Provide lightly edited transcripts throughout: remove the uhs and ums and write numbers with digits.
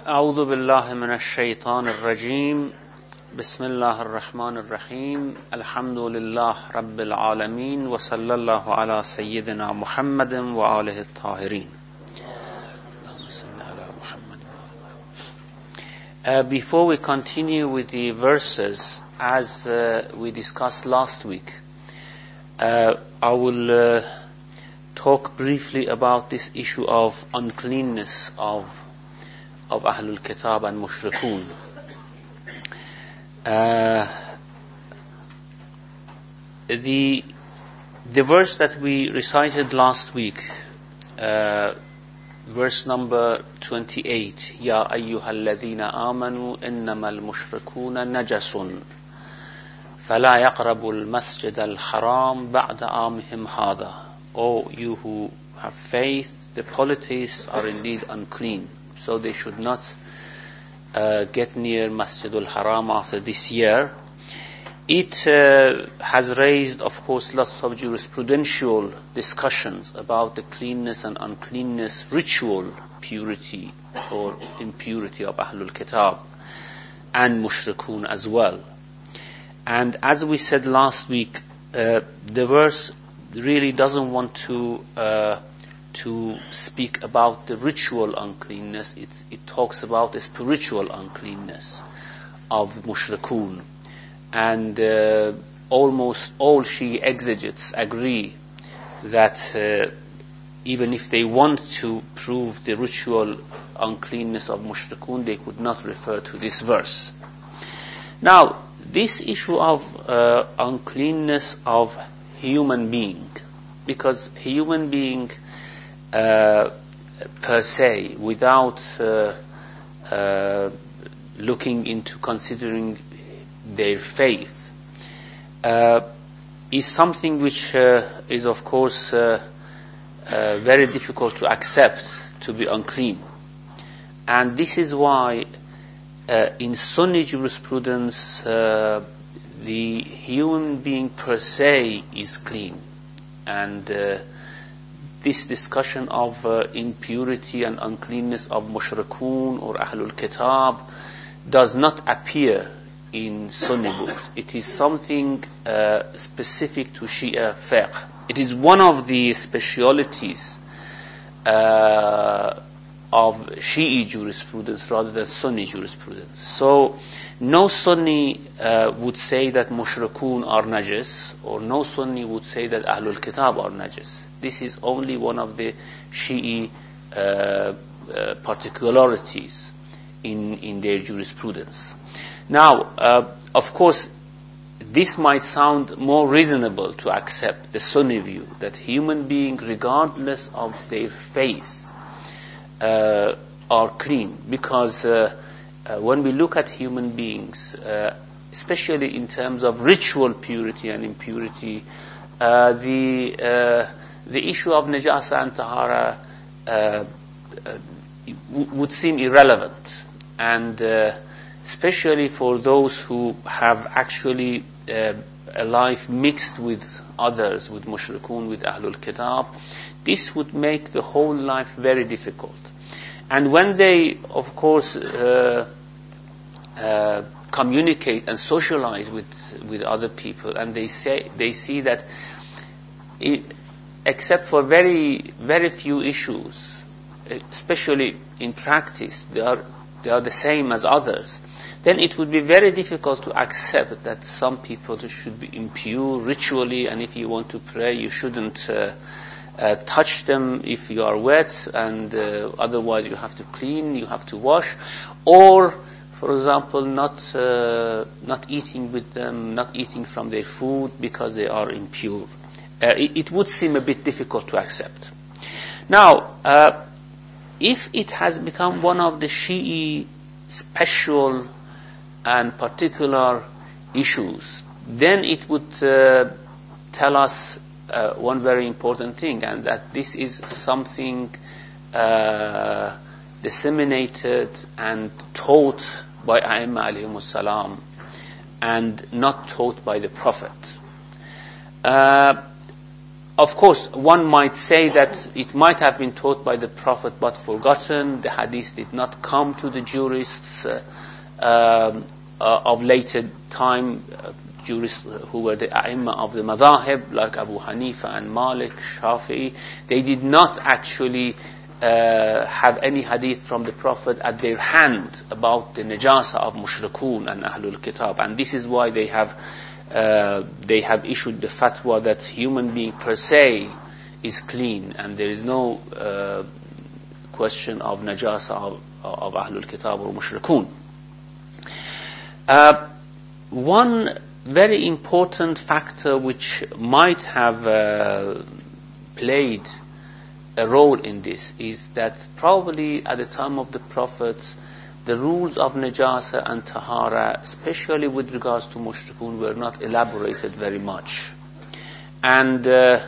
أعوذ بالله من الشيطان الرجيم بسم الله الرحمن الرحيم الحمد لله رب العالمين وصلى الله على سيدنا محمد وآله الطاهرين. Before we continue with the verses, as we discussed last week, I will talk briefly about this issue of uncleanness of Ahlul Kitab and Mushrikun. The verse that we recited last week, verse number 28, Ya ayyuhal ladhina amanu innamal mushrikuna najasun fala yaqrabul masjid al-haram ba'da amihim hadha. O you who have faith, the polytheists are indeed unclean, so they should not get near Masjidul Haram after this year. It has raised, of course, lots of jurisprudential discussions about the cleanness and uncleanness, ritual purity or impurity of Ahlul Kitab and Mushrikun as well. And as we said last week, the verse really doesn't want to speak about the ritual uncleanness. It talks about the spiritual uncleanness of Mushrikun. And almost all Shi'i exegetes agree that even if they want to prove the ritual uncleanness of Mushrikun, they could not refer to this verse. Now, this issue of uncleanness of human being, because human being per se, without looking into considering their faith, is something which is, of course, very difficult to accept to be unclean. And this is why in Sunni jurisprudence the human being per se is clean, and this discussion of impurity and uncleanness of Mushrikun or Ahlul Kitab does not appear in Sunni books. It is something specific to Shia fiqh. It is one of the specialities of Shi'i jurisprudence rather than Sunni jurisprudence. So no Sunni would say that Mushrikun are najis, or no Sunni would say that Ahlul Kitab are najis. This is only one of the Shi'i particularities in their jurisprudence. Now, of course, this might sound more reasonable to accept the Sunni view, that human beings, regardless of their faith, are clean, because when we look at human beings, especially in terms of ritual purity and impurity, the issue of najasa and tahara would seem irrelevant, and especially for those who have actually a life mixed with others, with Mushrikun, with Ahlul Kitab, this would make the whole life very difficult. And when they, of course, communicate and socialize with other people, and they see that except for very, very few issues, especially in practice, they are the same as others, then it would be very difficult to accept that some people should be impure ritually, and if you want to pray, you shouldn't touch them if you are wet, and otherwise you have to clean, you have to wash, or, for example, not eating with them, not eating from their food because they are impure. It would seem a bit difficult to accept. Now, if it has become one of the Shi'i special and particular issues, then it would tell us one very important thing, and that this is something disseminated and taught by A'imma alayhimus salam, and not taught by the Prophet. of course, one might say that it might have been taught by the Prophet but forgotten. The hadith did not come to the jurists of later time, jurists who were the a'imma of the madhahib, like Abu Hanifa and Malik, Shafi'i. They did not actually have any hadith from the Prophet at their hand about the najasa of mushrikun and Ahlul Kitab. And this is why they have issued the fatwa that human being per se is clean, and there is no question of najasa of Ahlul Kitab or mushrikun. One very important factor which might have played a role in this is that probably at the time of the Prophet, the rules of najasa and tahara, especially with regards to mushrikun, were not elaborated very much. And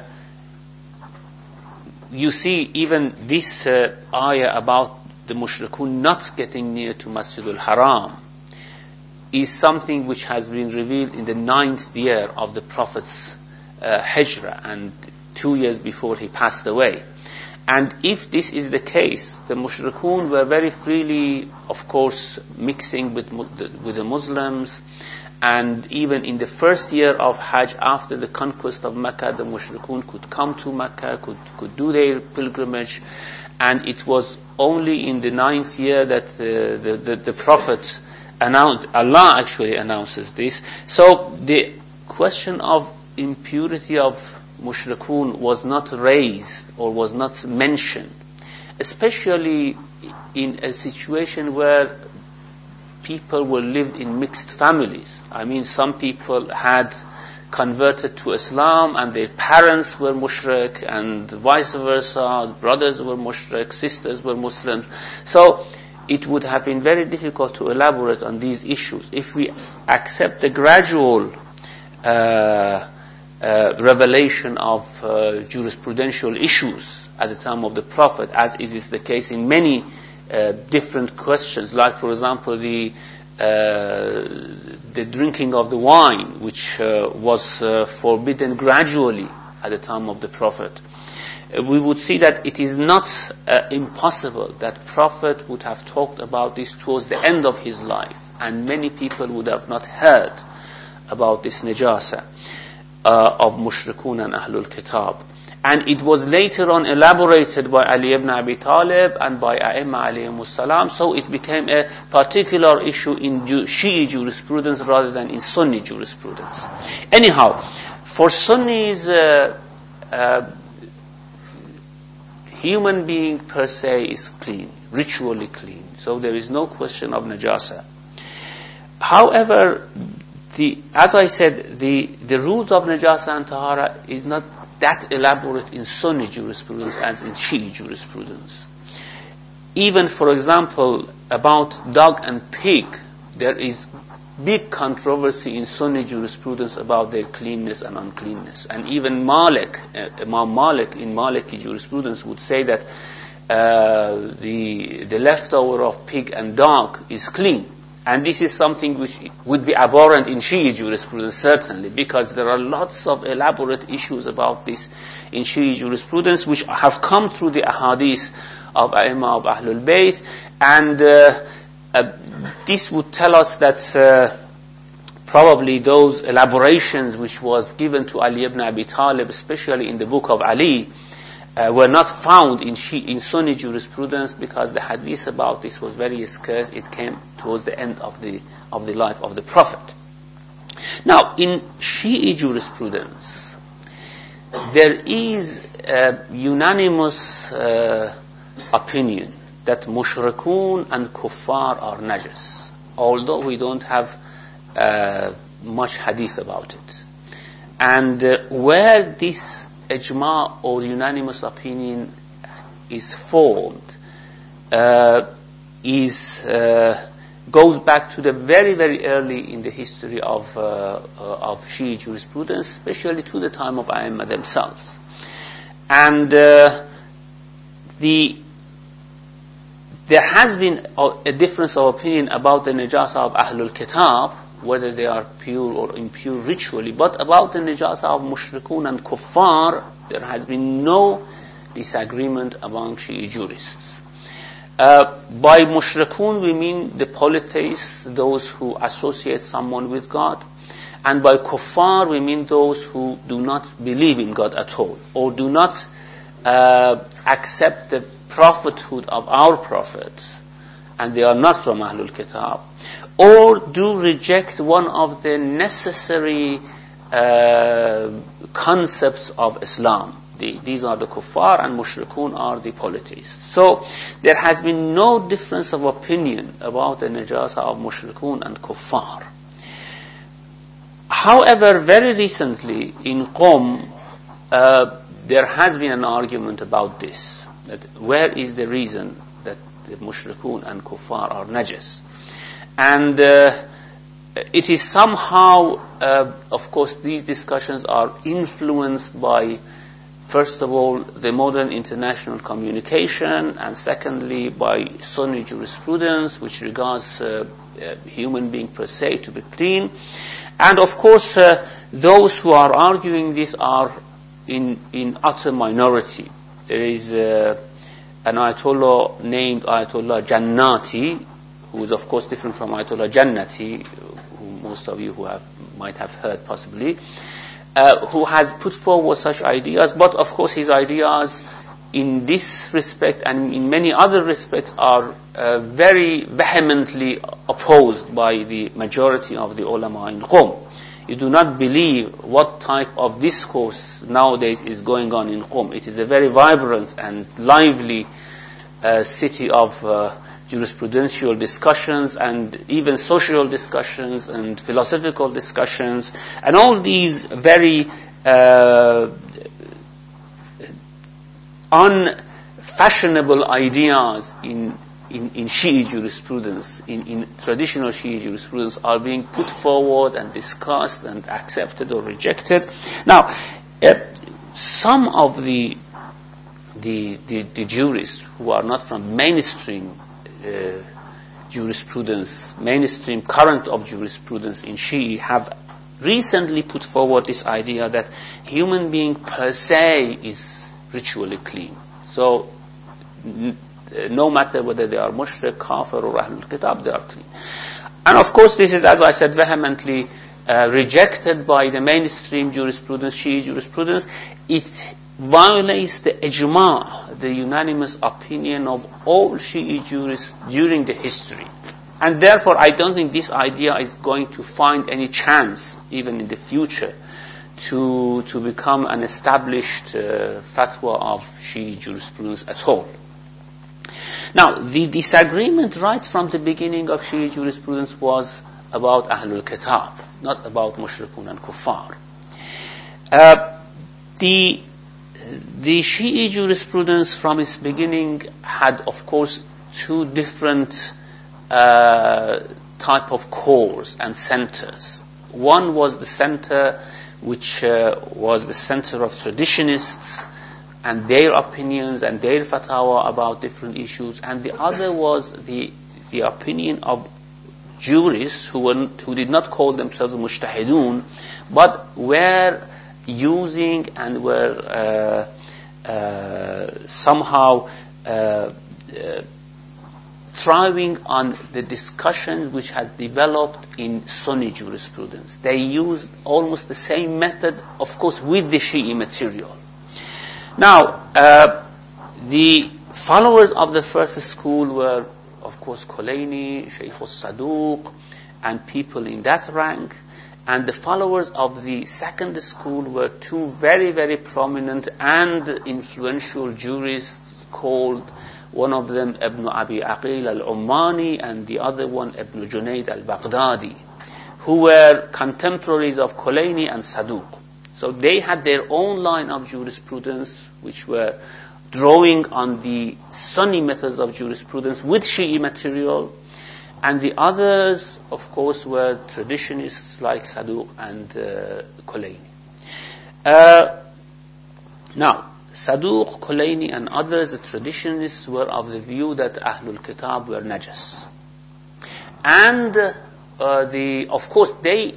you see even this ayah about the mushrikun not getting near to Masjidul Haram is something which has been revealed in the 9th year of the Prophet's hijrah, and 2 years before he passed away. And if this is the case, the mushrikun were very freely, of course, mixing with the Muslims. And even in the first year of Hajj, after the conquest of Mecca, the mushrikun could come to Mecca, could do their pilgrimage. And it was only in the 9th year that the Prophet announced, Allah actually announces this. So the question of impurity of mushrikun was not raised or was not mentioned, especially in a situation where people were lived in mixed families. I mean, some people had converted to Islam and their parents were mushrik, and vice versa, brothers were mushrik, sisters were Muslims. So it would have been very difficult to elaborate on these issues. If we accept the gradual revelation of jurisprudential issues at the time of the Prophet, as it is the case in many different questions, like for example the drinking of the wine, which was forbidden gradually at the time of the Prophet. We would see that it is not impossible that Prophet would have talked about this towards the end of his life, and many people would have not heard about this najasa of mushrikun and Ahlul Kitab. And it was later on elaborated by Ali ibn Abi Talib and by A'imma alayhimus salam, so it became a particular issue in Shi'i jurisprudence rather than in Sunni jurisprudence. Anyhow, for Sunnis, human being per se is clean, ritually clean, so there is no question of najasa. However, as I said, the rules of najasa and tahara is not that elaborate in Sunni jurisprudence as in Shi'i jurisprudence. Even, for example, about dog and pig, there is big controversy in Sunni jurisprudence about their cleanness and uncleanness. And even Malik, Imam Malik in Maliki jurisprudence would say that the leftover of pig and dog is clean. And this is something which would be abhorrent in Shi'i jurisprudence, certainly, because there are lots of elaborate issues about this in Shi'i jurisprudence, which have come through the ahadith of A'imma of Ahlul Bayt. And this would tell us that probably those elaborations which was given to Ali ibn Abi Talib, especially in the book of Ali, were not found in Sunni jurisprudence, because the hadith about this was very scarce. It came towards the end of the life of the Prophet. Now, in Shi'i jurisprudence, there is a unanimous opinion that mushrikun and kuffar are najas, although we don't have much hadith about it. And where this ijma or unanimous opinion is formed goes back to the very, very early in the history of Shi'i jurisprudence, especially to the time of A'imma themselves. And there has been a difference of opinion about the najasa of Ahlul Kitab, whether they are pure or impure ritually. But about the najasa of mushrikun and kuffar, there has been no disagreement among Shi'i jurists. By mushrikun we mean the polytheists, those who associate someone with God. And by kuffar we mean those who do not believe in God at all, or do not accept the prophethood of our prophets, and they are not from Ahlul Kitab, or do reject one of the necessary concepts of Islam. These are the kuffar, and mushrikun are the polytheists. So there has been no difference of opinion about the najasa of mushrikun and kuffar. However, very recently in Qom, there has been an argument about this, that where is the reason that the mushrikun and kuffar are najas. And it is somehow, of course, these discussions are influenced by, first of all, the modern international communication, and secondly, by Sunni jurisprudence, which regards human being per se to be clean. And of course, those who are arguing this are in utter minority. There is an Ayatollah named Ayatollah Jannati, who is of course different from Ayatollah Jannati, who most of you might have heard possibly, who has put forward such ideas. But of course his ideas in this respect and in many other respects are very vehemently opposed by the majority of the ulama in Qom. You do not believe what type of discourse nowadays is going on in Qom. It is a very vibrant and lively city of jurisprudential discussions and even social discussions and philosophical discussions, and all these very unfashionable ideas in Shi'i jurisprudence, in traditional Shi'i jurisprudence, are being put forward and discussed and accepted or rejected. Now, some of the jurists who are not from mainstream jurisprudence, mainstream current of jurisprudence in Shi'i, have recently put forward this idea that human being per se is ritually clean. So no matter whether they are mushrik, kafir or Ahlul Kitab, they are clean. And of course this is, as I said, vehemently rejected by the mainstream jurisprudence, Shi'i jurisprudence. It violates the ijma', the unanimous opinion of all Shi'i jurists during the history. And therefore I don't think this idea is going to find any chance, even in the future, to become an established fatwa of Shi'i jurisprudence at all. Now, the disagreement right from the beginning of Shi'i jurisprudence was about Ahlul Kitab, not about mushrikun and kuffar. The Shi'i jurisprudence from its beginning had, of course, two different type of cores and centers. One was the center which was the center of traditionists and their opinions and their fatwa about different issues, and the other was the opinion of jurists who did not call themselves mujtahidun, but were using and were somehow thriving on the discussions which had developed in Sunni jurisprudence. They used almost the same method, of course, with the Shi'i material. Now, the followers of the first school were, of course, Kulaini, Shaykh al-Saduq, and people in that rank. And the followers of the second school were two very, very prominent and influential jurists called, one of them Ibn Abi Aqil al-Ummani and the other one Ibn Junayd al-Baghdadi, who were contemporaries of Kulaini and Saduq. So they had their own line of jurisprudence, which were drawing on the Sunni methods of jurisprudence with Shi'i material, and the others, of course, were traditionists like Saduq and Kulaini. Now, Saduq, Kulaini and others, the traditionists, were of the view that Ahlul Kitab were najas. And, of course, the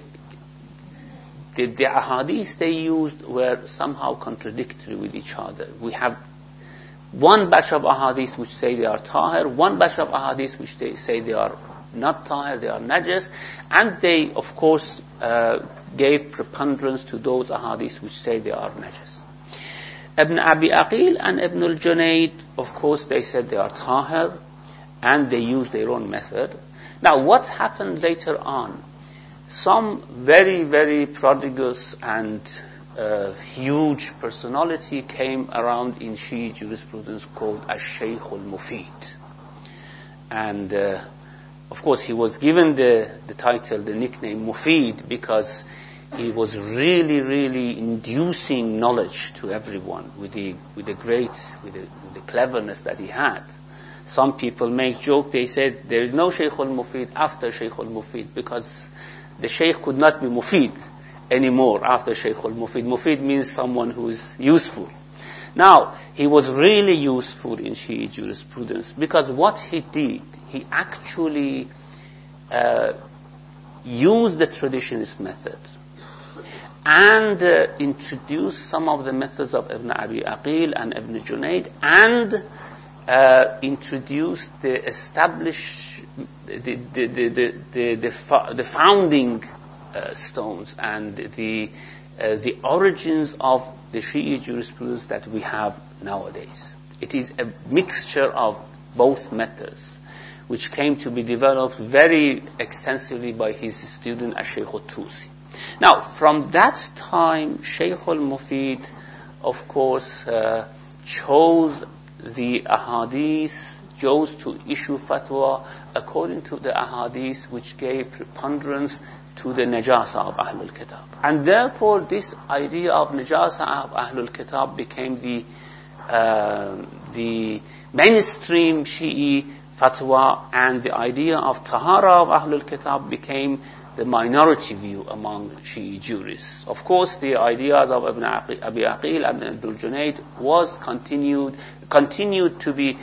ahadith they used were somehow contradictory with each other. We have one batch of ahadith which say they are tahir, one batch of ahadith which they say they are not tahir, they are najas, and they, of course, gave preponderance to those ahadith which say they are najas. Ibn Abi Aqil and Ibn al-Junayd, of course, they said they are tahir, and they used their own method. Now, what happened later on? Some very, very prodigious and huge personality came around in Shi'i jurisprudence called Al-Shaykh al-Mufid. And, of course, he was given the title, the nickname Mufid, because he was really, really inducing knowledge to everyone with the cleverness that he had. Some people make joke, they said there is no Shaykh al-Mufid after Shaykh al-Mufid, because the Shaykh could not be Mufid anymore after Shaykh al-Mufid. Mufid means someone who is useful. Now, he was really useful in Shi'i jurisprudence, because what he did, he actually used the traditionalist method and introduced some of the methods of Ibn Abi Aqil and Ibn Junayd, and introduced the established, the founding stones and the origins of the Shi'i jurisprudence that we have nowadays. It is a mixture of both methods, which came to be developed very extensively by his student Al-Shaykh al-Tusi. Now, from that time, Shaykh al-Mufid, of course, chose the ahadith, chose to issue fatwa according to the ahadith which gave preponderance to the najasa of Ahlul Kitab. And therefore, this idea of najasa of Ahlul Kitab became the mainstream Shi'i fatwa, and the idea of tahara of Ahlul Kitab became the minority view among Shi'i jurists. Of course, the ideas of Ibn Abi Aqil and Ibn al-Junayd was continued to be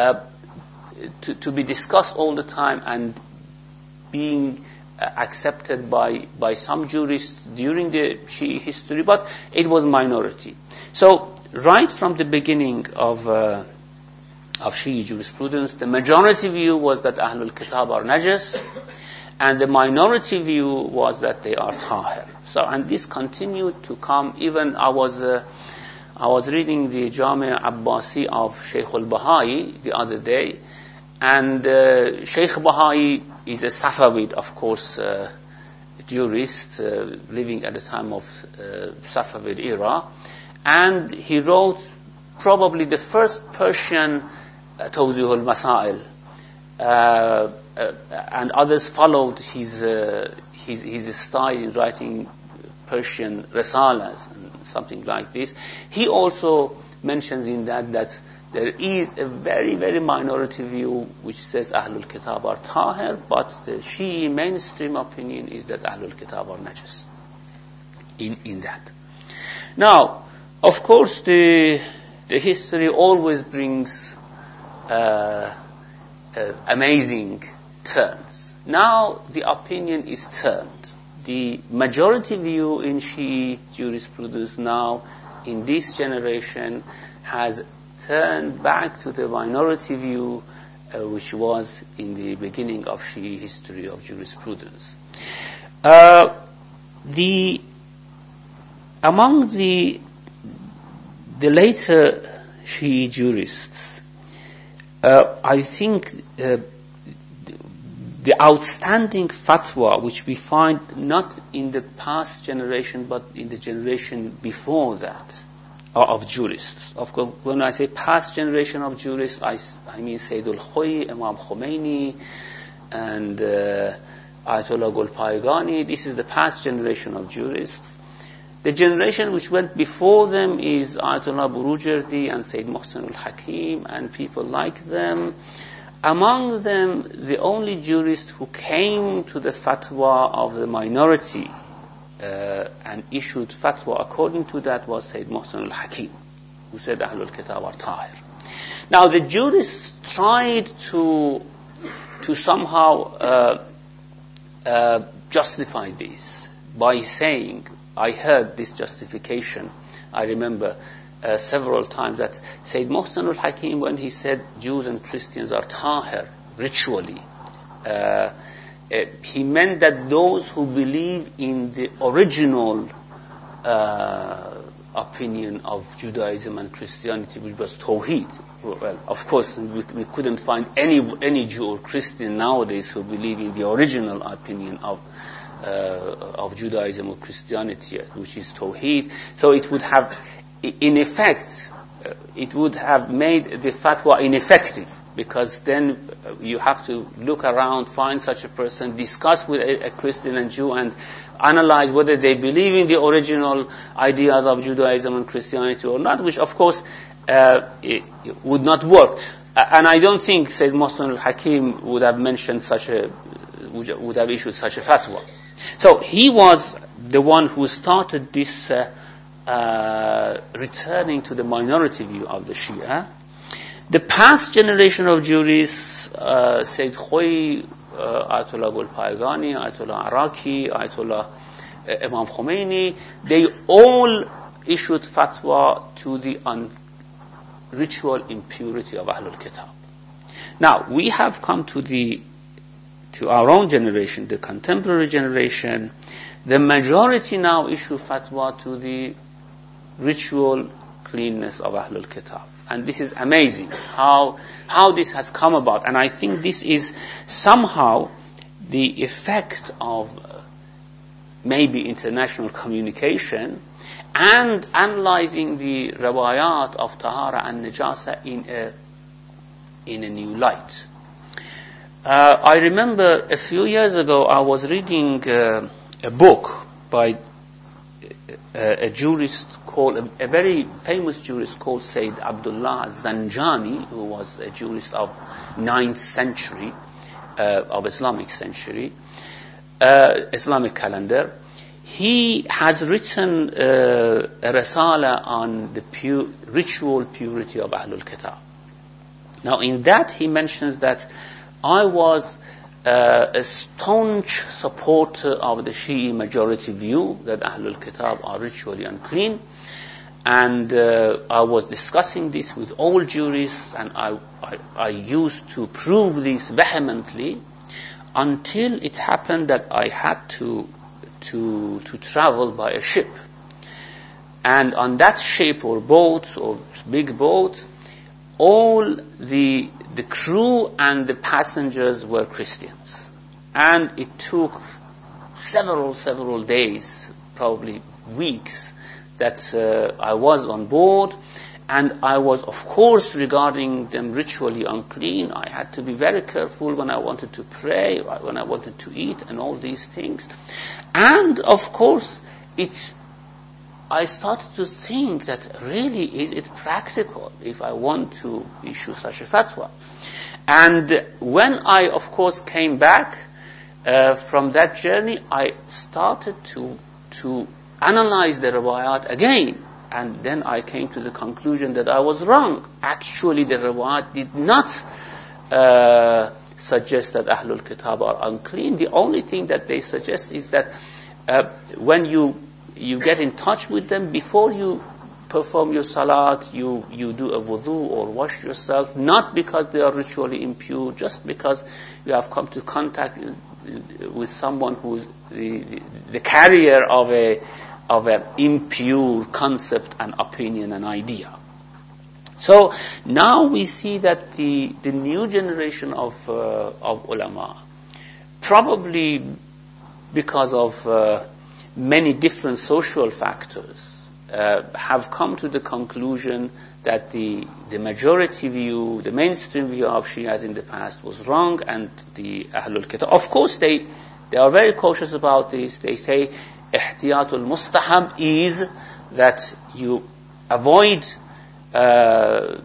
discussed all the time and being accepted by some jurists during the Shi'i history, but it was minority. So, right from the beginning of Shi'i jurisprudence, the majority view was that Ahlul Kitab are najas, and the minority view was that they are tahir. So, and this continued to come. Even I was reading the Jami' Abbasi of Shaykh al-Bahai the other day, and Shaykh Bahai is a Safavid, of course, jurist living at the time of Safavid era, and he wrote probably the first Persian Tawzih al-Masail. And others followed his style in writing Persian risalas and something like this. He also mentions in that there is a very, very minority view which says Ahlul Kitab are tahir, but the Shi'i mainstream opinion is that Ahlul Kitab are najas in that. Now, of course, the history always brings amazing turns. Now the opinion is turned. The majority view in Shi'i jurisprudence now in this generation has turned back to the minority view which was in the beginning of Shi'i history of jurisprudence. Among the later Shi'i jurists, I think the outstanding fatwa which we find not in the past generation but in the generation before that of jurists. Of course, when I say past generation of jurists, I mean Sayyid al-Khoyi, Imam Khomeini, and Ayatollah Golpaygani. This is the past generation of jurists. The generation which went before them is Ayatollah Burujerdi and Sayyid Muhsin al-Hakim and people like them. Among them, the only jurist who came to the fatwa of the minority and issued fatwa according to that was Sayyid Muhsin al-Hakim, who said Ahlul Kitab are tahir. Now the jurists tried to somehow justify this by saying, I heard this justification, I remember several times, that Sayyid Muhsin al-Hakim, when he said Jews and Christians are tahir, ritually, he meant that those who believe in the original opinion of Judaism and Christianity, which was Tawheed. Well, of course, we couldn't find any Jew or Christian nowadays who believe in the original opinion of Judaism or Christianity, which is Tawheed. So it would have, in effect, it would have made the fatwa ineffective, because then you have to look around, find such a person, discuss with a Christian and Jew, and analyze whether they believe in the original ideas of Judaism and Christianity or not, which of course it would not work. And I don't think Sayyid Muhsin al-Hakim would have mentioned would have issued such a fatwa. So he was the one who started this returning to the minority view of the Shia. The past generation of jurists, Sayyid Khoi, Ayatollah Gulpayegani, Ayatollah Araki, Ayatollah Imam Khomeini, they all issued fatwa to the ritual impurity of Ahlul Kitab. Now, we have come to our own generation, the contemporary generation. The majority now issue fatwa to the ritual cleanness of Ahlul Kitab. And this is amazing how this has come about. And I think this is somehow the effect of maybe international communication and analyzing the riwayat of Tahara and Najasa in a new light. I remember a few years ago I was reading a book by a jurist called, a very famous jurist called Sayyid Abdullah Zanjani, who was a jurist of 9th century, of Islamic century, Islamic calendar. He has written a risala on the ritual purity of Ahlul Kitab. Now in that he mentions that I was a staunch supporter of the Shi'i majority view that Ahlul Kitab are ritually unclean, and I was discussing this with all jurists, and I used to prove this vehemently until it happened that I had to travel by a ship, and on that ship or boat or big boat, all the crew and the passengers were Christians, and it took several days, probably weeks, that I was on board, and I was of course regarding them ritually unclean. I had to be very careful when I wanted to pray, when I wanted to eat, and all these things. And of course I started to think that really is it practical if I want to issue such a fatwa. And when I of course came back from that journey, I started to analyze the riwayat again, and then I came to the conclusion that I was wrong. Actually the riwayat did not suggest that Ahlul Kitab are unclean. The only thing that they suggest is that when you get in touch with them, before you perform your salat, you do a wudu or wash yourself, not because they are ritually impure, just because you have come to contact with someone who's the carrier of an impure concept and opinion and idea. So now we see that the new generation of ulama, probably because of many different social factors, have come to the conclusion that the majority view, the mainstream view of Shias in the past was wrong, and the Ahlul Kitab, of course they are very cautious about this. They say ihtiyatul mustahab is that you avoid them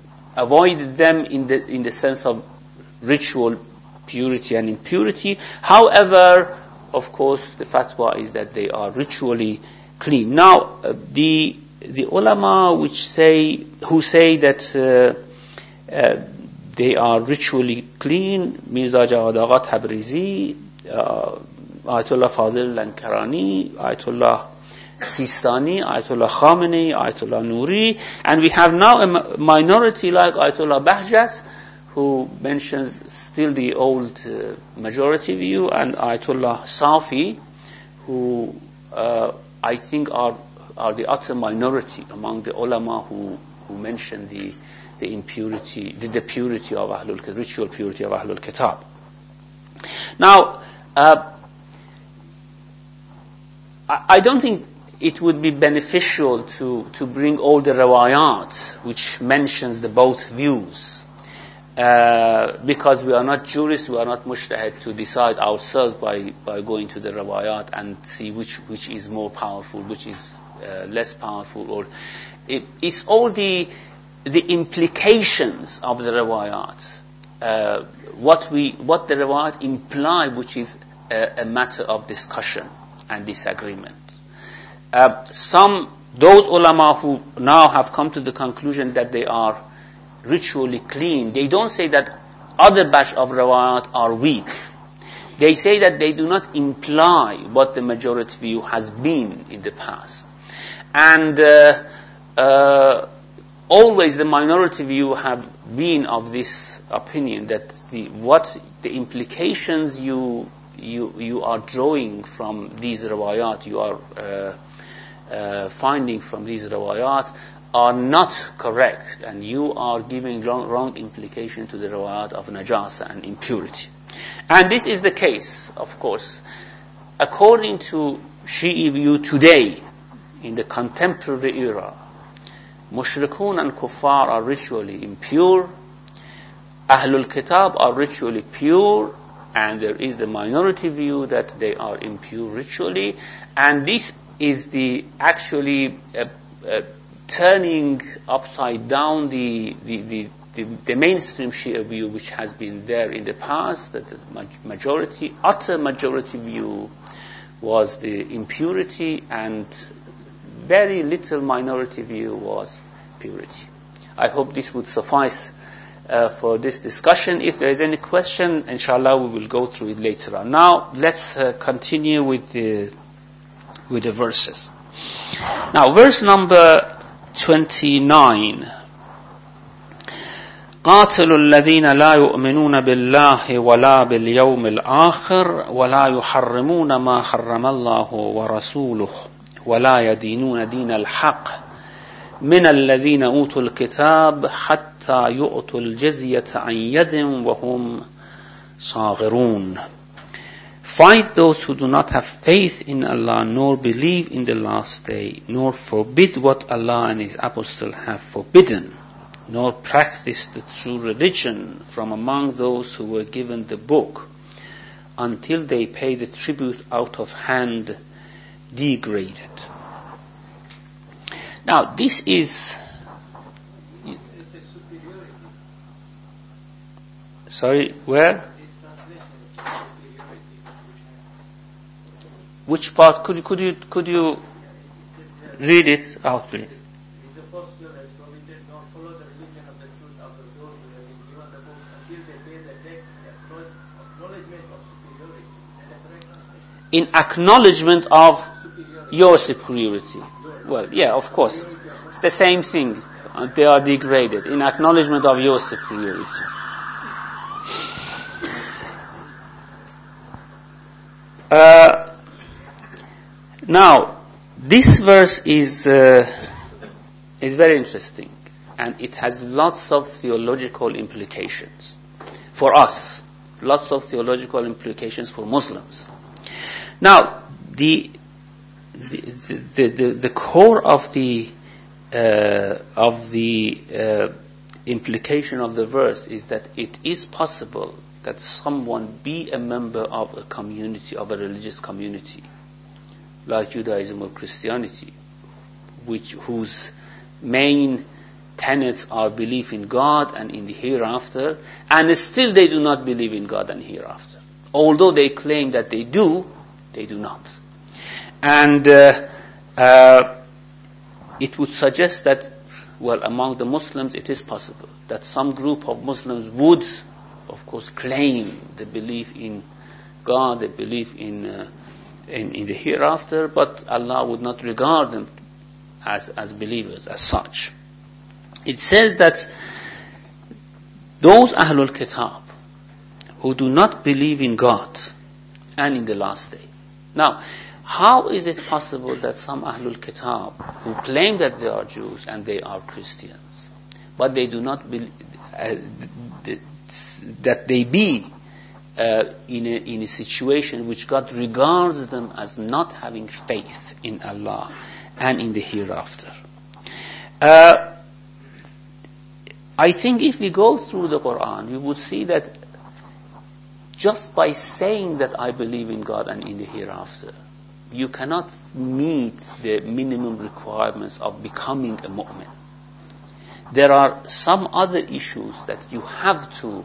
in the sense of ritual purity and impurity. However, of course, the fatwa is that they are ritually clean. Now, the ulama who say that they are ritually clean, Mirza Jawad Agha Tabrizi, Ayatollah Fazil Lankarani, Ayatollah Sistani, Ayatollah Khamenei, Ayatollah Nuri, and we have now a minority like Ayatollah Bahjat, who mentions still the old majority view, and Ayatollah Safi, who I think are the utter minority among the ulama who mention the impurity, the purity of Ahlul, ritual purity of Ahlul Kitab. Now, I don't think it would be beneficial to bring all the riwayat which mentions the both views, because we are not jurists, we are not mujtahid to decide ourselves by going to the riwayat and see which is more powerful, which is less powerful, or it's all the implications of the riwayat, what the riwayat imply, which is a matter of discussion and disagreement. Those ulama who now have come to the conclusion that they are ritually clean, they don't say that other batch of riwayat are weak. They say that they do not imply what the majority view has been in the past. And always the minority view have been of this opinion that the implications you are drawing from these riwayat, you are finding from these riwayat, are not correct, and you are giving wrong implication to the riwayat of najasa and impurity. And this is the case, of course. According to Shi'i view today, in the contemporary era, mushrikun and kuffar are ritually impure, Ahlul Kitab are ritually pure, and there is the minority view that they are impure ritually, and this is actually turning upside down the mainstream Shia view, which has been there in the past, that the utter majority view was the impurity, and very little minority view was purity. I hope this would suffice for this discussion. If there is any question, inshallah, we will go through it later on. Now, let's continue with the verses. Now, verse number 29. قاتلوا الذين لا يؤمنون بالله ولا باليوم الآخر ولا يحرمون ما حرم الله ورسوله ولا يدينون دين الحق من الذين أوتوا الكتاب حتى يؤتوا الجزية عن يد وهم صاغرون. Fight those who do not have faith in Allah, nor believe in the last day, nor forbid what Allah and His Apostle have forbidden, nor practice the true religion from among those who were given the book, until they pay the tribute out of hand degraded. Now, this is... Sorry, where? Which part? Could you read it out, please? In acknowledgement of your superiority. Well, yeah, of course. It's the same thing. They are degraded. In acknowledgement of your superiority. Now, this verse is very interesting, and it has lots of theological implications for us. Lots of theological implications for Muslims. Now, the core of the implication of the verse is that it is possible that someone be a member of a community, of a religious community, like Judaism or Christianity, whose main tenets are belief in God and in the hereafter, and still they do not believe in God and hereafter. Although they claim that they do, they do not. And it would suggest that, well, among the Muslims it is possible that some group of Muslims would, of course, claim the belief in God, they believe in the hereafter, but Allah would not regard them as believers as such. It says that those Ahlul Kitab who do not believe in God and in the last day. Now, how is it possible that some Ahlul Kitab who claim that they are Jews and they are Christians, but they do not believe that they be in a situation which God regards them as not having faith in Allah and in the hereafter? I think if we go through the Quran, we would see that just by saying that I believe in God and in the hereafter, you cannot meet the minimum requirements of becoming a mu'min. There are some other issues that you have to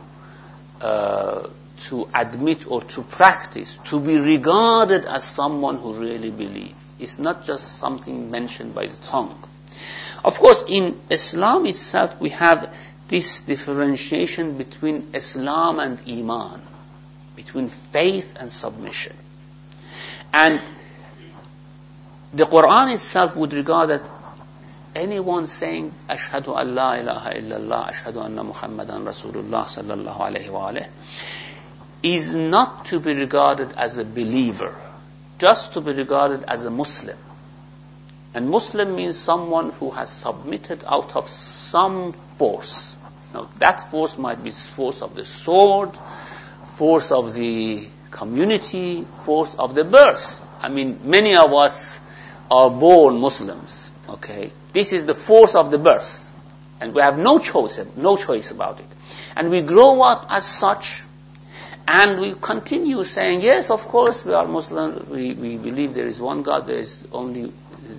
admit or to practice to be regarded as someone who really believes. It's not just something mentioned by the tongue. Of course, in Islam itself, we have this differentiation between Islam and Iman, between faith and submission. And the Quran itself would regard that anyone saying, Ashhadu an la ilaha illallah, Ashhadu anna Muhammadan Rasulullah sallallahu alayhi wa alayhi, is not to be regarded as a believer, just to be regarded as a Muslim. And Muslim means someone who has submitted out of some force. Now, that force might be force of the sword, force of the community, force of the birth. I mean, many of us are born Muslims, okay? This is the force of the birth. And we have no choice about it. And we grow up as such, and we continue saying, yes, of course, we are Muslim, we believe there is one God, there is only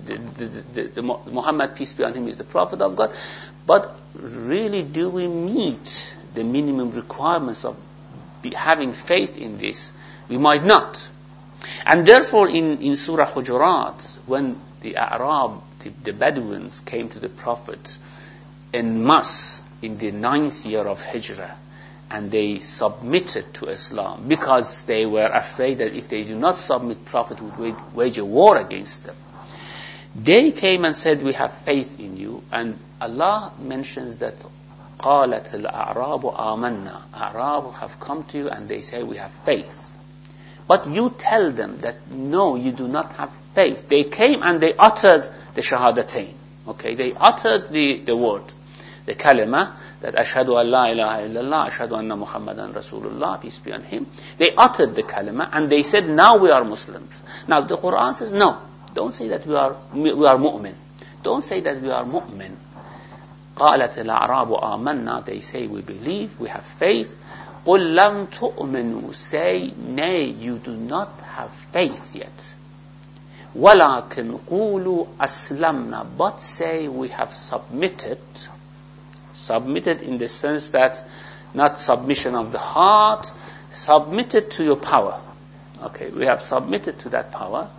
Muhammad, peace be on him, is the prophet of God. But really, do we meet the minimum requirements of having faith in this? We might not. And therefore, in Surah Hujurat, when the A'rab, the Bedouins, came to the Prophet en masse in the 9th year of Hijrah, and they submitted to Islam because they were afraid that if they do not submit, Prophet would wage a war against them. They came and said, we have faith in you. And Allah mentions that قَالَتِ الْأَعْرَابُ آمَنَّا. A'rab have come to you and they say, we have faith. But you tell them that no, you do not have faith. They came and they uttered the shahadatain. Okay, they uttered the word, the kalima, that ashhadu an la ilaha illallah, ashhadu anna Muhammadan Rasulullah, peace be on him. They uttered the kalima and they said, now we are Muslims. Now the Quran says, no, don't say that we are mu'min. Don't say that we are mu'min. قالت الأعراب آمنا. They say, we believe, we have faith. قُلْ لَمْ تُؤْمِنُوا. Say, nay, you do not have faith yet. وَلَكِنْ قُولُوا أَسْلَمْنَا. But say, we have submitted. Submitted in the sense that not submission of the heart, submitted to your power. Okay, we have submitted to that power.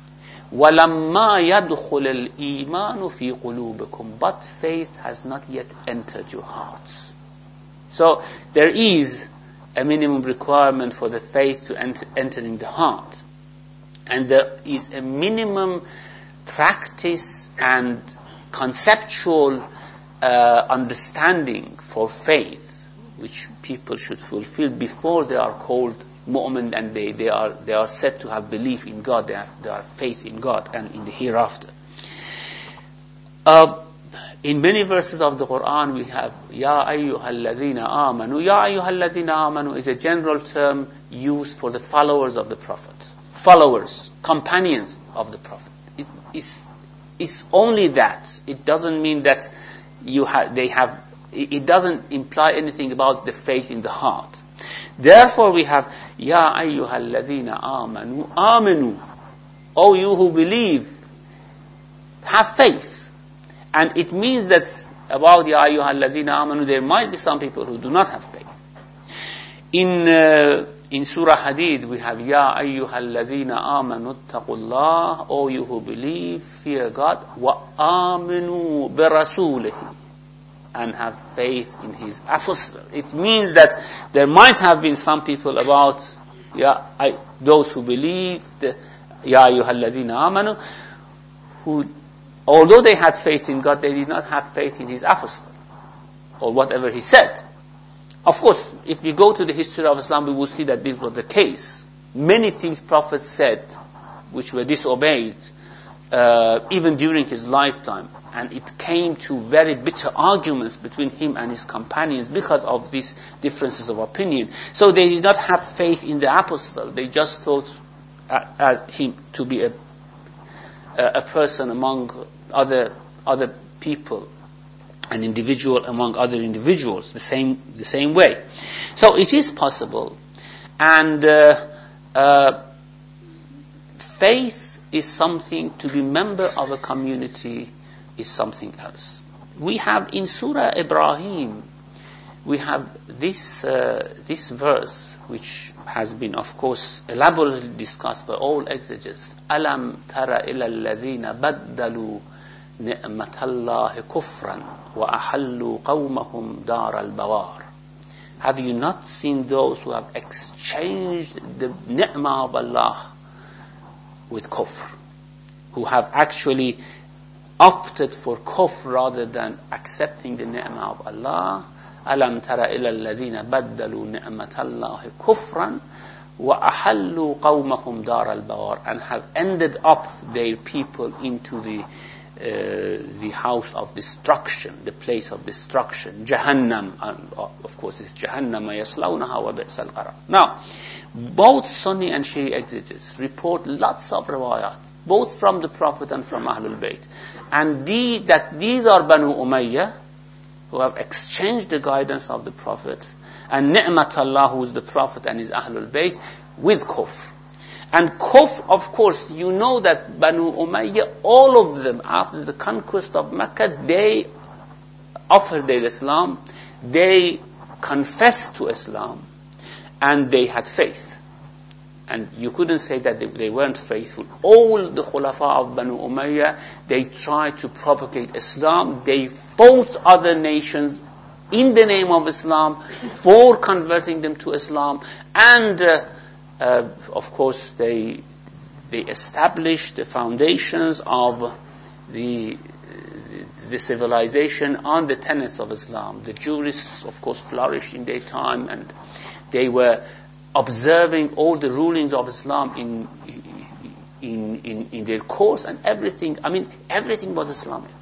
وَلَمَّا يَدْخُلَ الْإِيمَانُ فِي قُلُوبِكُمْ. But faith has not yet entered your hearts. So there is a minimum requirement for the faith to enter in the heart. And there is a minimum practice and conceptual understanding for faith which people should fulfill before they are called mu'min, and they are said to have belief in God, they have faith in God and in the hereafter. In many verses of the Quran we have Ya ayyuhalladhina amanu. Ya ayyuhalladhina amanu is a general term used for the followers of the Prophet. Followers, companions of the Prophet. It's only that. It doesn't mean that it doesn't imply anything about the faith in the heart. Therefore we have Ya ayyuhalladhina amanu. Amanu. O you who believe, have faith. And it means that about Ya ayyuhalladhina amanu, there might be some people who do not have faith. In Surah Hadid we have Ya ayyuhalladhina amanu attaqullah. O you who believe, fear God. Wa aminu birasulihi. And have faith in his apostle. It means that there might have been some people about those who believed, Ya ayyuhalladhina amanu, who, although they had faith in God, they did not have faith in His apostle, or whatever he said. Of course, if we go to the history of Islam, we will see that this was the case. Many things Prophet said, which were disobeyed, even during his lifetime. And it came to very bitter arguments between him and his companions because of these differences of opinion. So they did not have faith in the apostle. They just thought him to be a person among other people, an individual among other individuals, the same way. So it is possible. And faith is something, to be member of a community is something else. We have in Surah Ibrahim, we have this verse, which has been, of course, elaborately discussed by all exegetes. Alam tara ila alladhina baddalu ni'matallahi kufran wa ahallu qawmahum dar al-bawar. Have you not seen those who have exchanged the ni'mah of Allah with kufr, who have actually opted for kufr rather than accepting the ni'mah of Allah? Alam tara ila alladhina baddalu ni'matallahi kufran wa ahallu qawmahum dar al-bawar, and have ended up their people into the house of destruction, the place of destruction, Jahannam. And of course, it's Jahannam yaslawnaha wa bi'sal qarar. Now, both Sunni and Shia exegetes report lots of riwayat, both from the Prophet and from Ahlul Bayt, and that these are Banu Umayyah, who have exchanged the guidance of the Prophet, and Ni'matullah, who is the Prophet and his Ahlul Bayt, with kufr. And kufr, of course, you know that Banu Umayyah, all of them, after the conquest of Mecca, they offered their Islam, they confessed to Islam, and they had faith. And you couldn't say that they weren't faithful. All the Khulafa of Banu Umayyah, they tried to propagate Islam. They fought other nations in the name of Islam for converting them to Islam. And of course, they established the foundations of the civilization on the tenets of Islam. The jurists, of course, flourished in their time, and they were observing all the rulings of Islam in their course, and everything. I mean, everything was Islamic.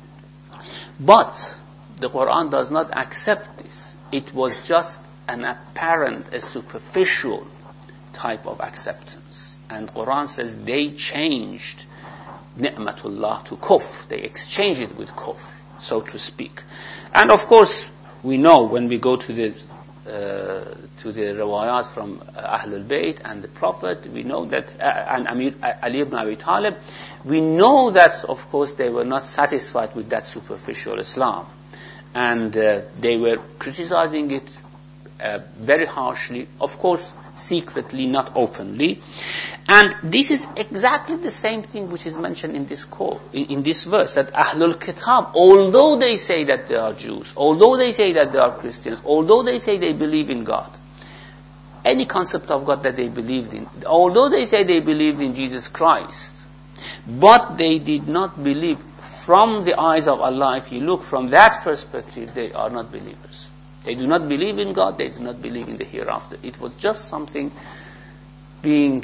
But the Quran does not accept this. It was just an apparent, a superficial type of acceptance. And Quran says they changed ni'matullah to kufr. They exchanged it with kufr, so to speak. And of course, we know when we go to the riwayat from Ahlul Bayt and the Prophet, we know that, and Amir Ali ibn Abi Talib, we know that, of course, they were not satisfied with that superficial Islam. And they were criticizing it very harshly, of course, secretly, not openly. And this is exactly the same thing which is mentioned in this verse, that Ahlul Kitab, although they say that they are Jews, although they say that they are Christians, although they say they believe in God, any concept of God that they believed in, although they say they believed in Jesus Christ, but they did not believe from the eyes of Allah. If you look from that perspective, they are not believers. They do not believe in God, they do not believe in the hereafter. It was just something being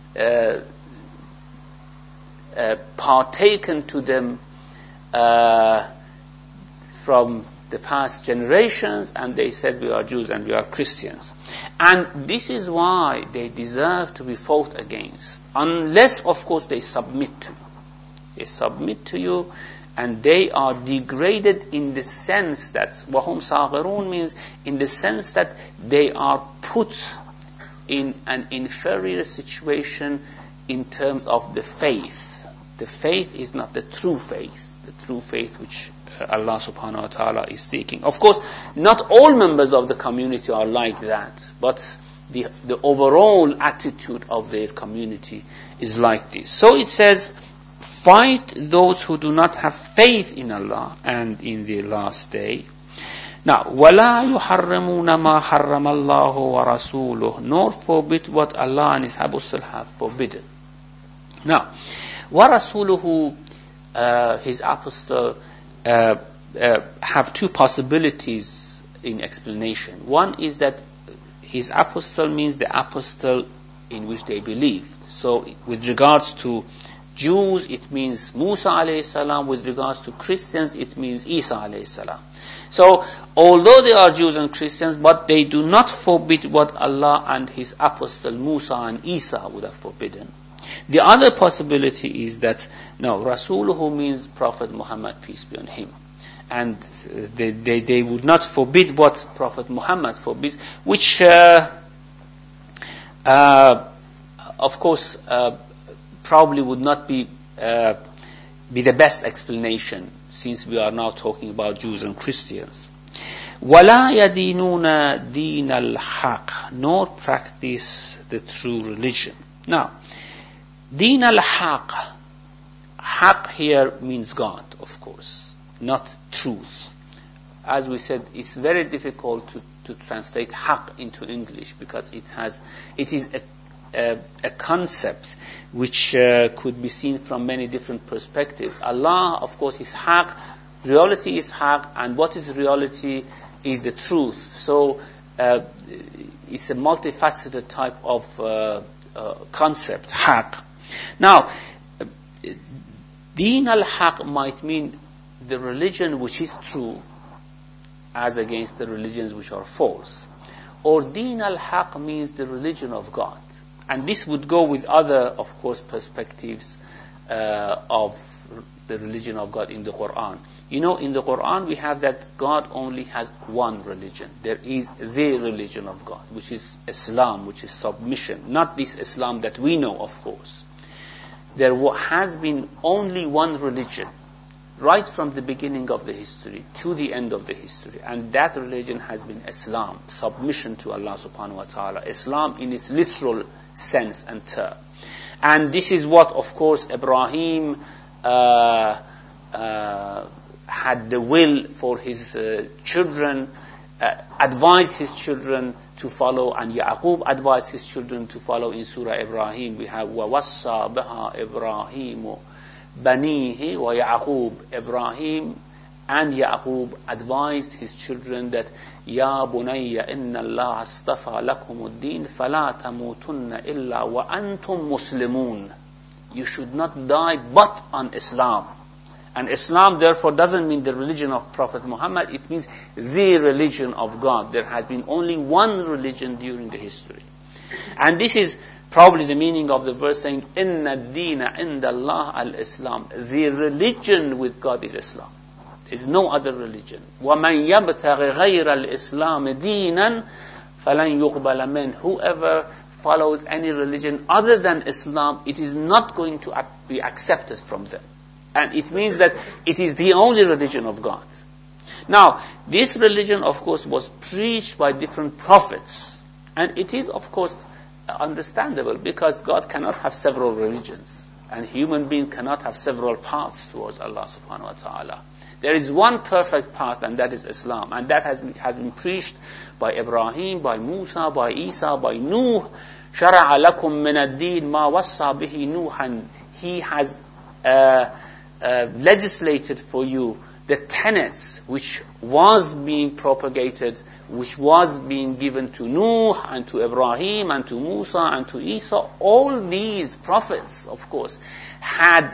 partaken to them from the past generations, and they said we are Jews and we are Christians. And this is why they deserve to be fought against, unless, of course, they submit to you. They submit to you, and they are degraded in the sense that وَهُمْ صَاغِرُونَ means in the sense that they are put in an inferior situation in terms of the faith. The faith is not the true faith which Allah subhanahu wa ta'ala is seeking. Of course, not all members of the community are like that, but the overall attitude of their community is like this. So it says, fight those who do not have faith in Allah and in the last day. Now, وَلَا يُحَرِّمُونَ مَا حَرَّمَ اللَّهُ وَرَسُولُهُ, nor forbid what Allah and His Apostle have forbidden. Now, وَرَسُولُهُ, His Apostle, have two possibilities in explanation. One is that His Apostle means the Apostle in which they believed. So, with regards to Jews, it means Musa alayhi salam. With regards to Christians, it means Isa alayhi salam. So, although they are Jews and Christians, but they do not forbid what Allah and His Apostle Musa and Isa would have forbidden. The other possibility is that, no, Rasuluhu means Prophet Muhammad, peace be on him. And they would not forbid what Prophet Muhammad forbids, which, of course, probably would not be the best explanation, since we are now talking about Jews and Christians. وَلَا يَدِينُونَ دِينَ الْحَقِّ, nor practice the true religion. Now, دِينَ الْحَقِّ, haq here means God, of course, not truth. As we said, it's very difficult to translate haq into English, because it is a concept which could be seen from many different perspectives. Allah, of course, is haq, reality is haq, and what is reality is the truth. So it's a multifaceted type of concept, haq. Now, Deen al-Haq might mean the religion which is true as against the religions which are false. Or Deen al-Haq means the religion of God. And this would go with other, of course, perspectives of the religion of God in the Quran. You know, in the Quran we have that God only has one religion. There is the religion of God, which is Islam, which is submission. Not this Islam that we know, of course. There has been only one religion, right from the beginning of the history to the end of the history. And that religion has been Islam, submission to Allah subhanahu wa ta'ala. Islam in its literal sense and term. And this is what, of course, Ibrahim had the will for his children, advised his children to follow, and Yaqub advised his children to follow. In Surah Ibrahim we have وَوَصَّى بِهَا إِبْرَاهِيمُ بَنِيهِ وَيَعْقُوب. Ibrahim and Yaqub advised his children that يَا بُنَيَّ إِنَّ اللَّهَ اصْطَفَى لَكُمُ الدِّينَ فَلَا تَمُوتُنَّ إِلَّا وَأَنْتُمْ مُسْلِمُونَ. You should not die but on Islam. And Islam, therefore, doesn't mean the religion of Prophet Muhammad. It means the religion of God. There has been only one religion during the history. And this is probably the meaning of the verse saying, إِنَّ الدِّينَ عِنْدَ اللَّهِ الْإِسْلَامِ. The religion with God is Islam. There is no other religion. وَمَنْ يَبْتَغِ غَيْرَ الْإِسْلَامِ دِينًا فَلَنْ يُقْبَلَ مِنْهُ. Whoever follows any religion other than Islam, it is not going to be accepted from them. And it means that it is the only religion of God. Now, this religion, of course, was preached by different prophets. And it is, of course, understandable, because God cannot have several religions. And human beings cannot have several paths towards Allah subhanahu wa ta'ala. There is one perfect path, and that is Islam. And that has been preached by Ibrahim, by Musa, by Isa, by Nuh. شَرَعَ لَكُم مِّنَ الدِّينِ مَا وَصَّى بِهِ نُوحًا. He has legislated for you the tenets which was being propagated, which was being given to Nuh and to Ibrahim and to Musa and to Isa. All these prophets, of course, had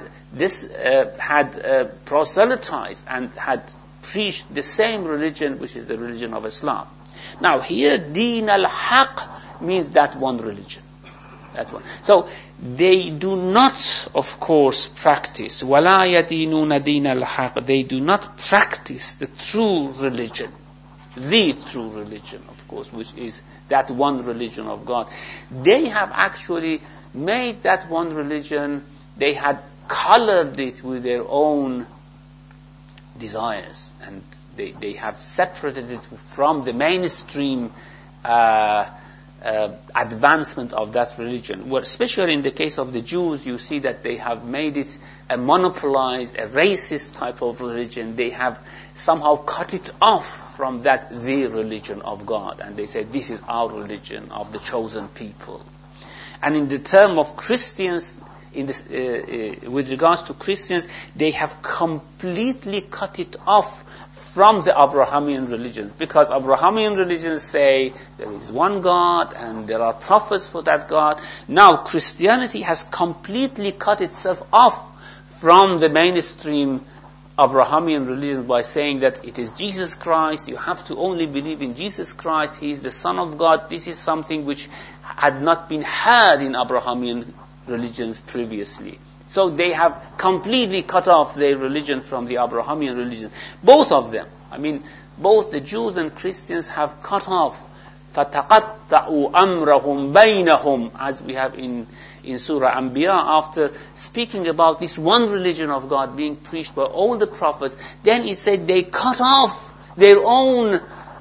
proselytized and had preached the same religion, which is the religion of Islam. Now here, Deen al-Haq means that one religion. That one. So they do not, of course, practice وَلَا يَدِينُونَ دِينَ الْحَقِّ. They do not practice the true religion, the true religion, of course, which is that one religion of God. They have actually made that one religion, they had colored it with their own desires, and they have separated it from the mainstream advancement of that religion. Well, especially in the case of the Jews, you see that they have made it a monopolized, a racist type of religion. They have somehow cut it off from that the religion of God, and they say this is our religion of the chosen people. And in the term of Christians, with regards to Christians, they have completely cut it off from the Abrahamian religions, because Abrahamian religions say there is one God and there are prophets for that God. Now Christianity has completely cut itself off from the mainstream Abrahamian religions by saying that it is Jesus Christ, you have to only believe in Jesus Christ, He is the Son of God. This is something which had not been heard in Abrahamian religions previously. So they have completely cut off their religion from the Abrahamian religion. Both of them. I mean, both the Jews and Christians have cut off. فَتَقَطَّعُوا أَمْرَهُمْ بَيْنَهُمْ, as we have in Surah Anbiya, after speaking about this one religion of God being preached by all the prophets, then it said they cut off their own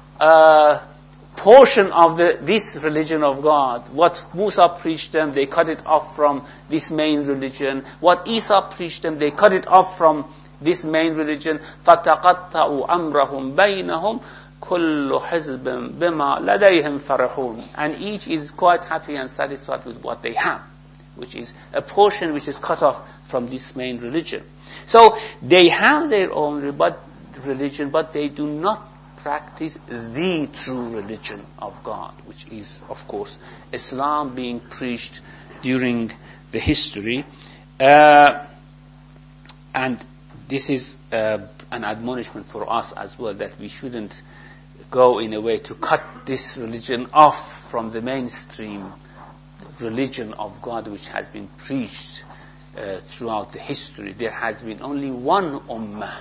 portion of this religion of God. What Musa preached them, they cut it off from this main religion. What Isa preached them, they cut it off from this main religion. فَتَقَطَّعُوا أَمْرَهُمْ بَيْنَهُمْ كُلُّ حِزْبٍ بِمَا لَدَيْهِمْ فَرِحُونَ. And each is quite happy and satisfied with what they have, which is a portion which is cut off from this main religion. So they have their own religion, but they do not practice the true religion of God, which is, of course, Islam being preached during the history. And this is an admonishment for us as well, that we shouldn't go in a way to cut this religion off from the mainstream religion of God which has been preached throughout the history. There has been only one ummah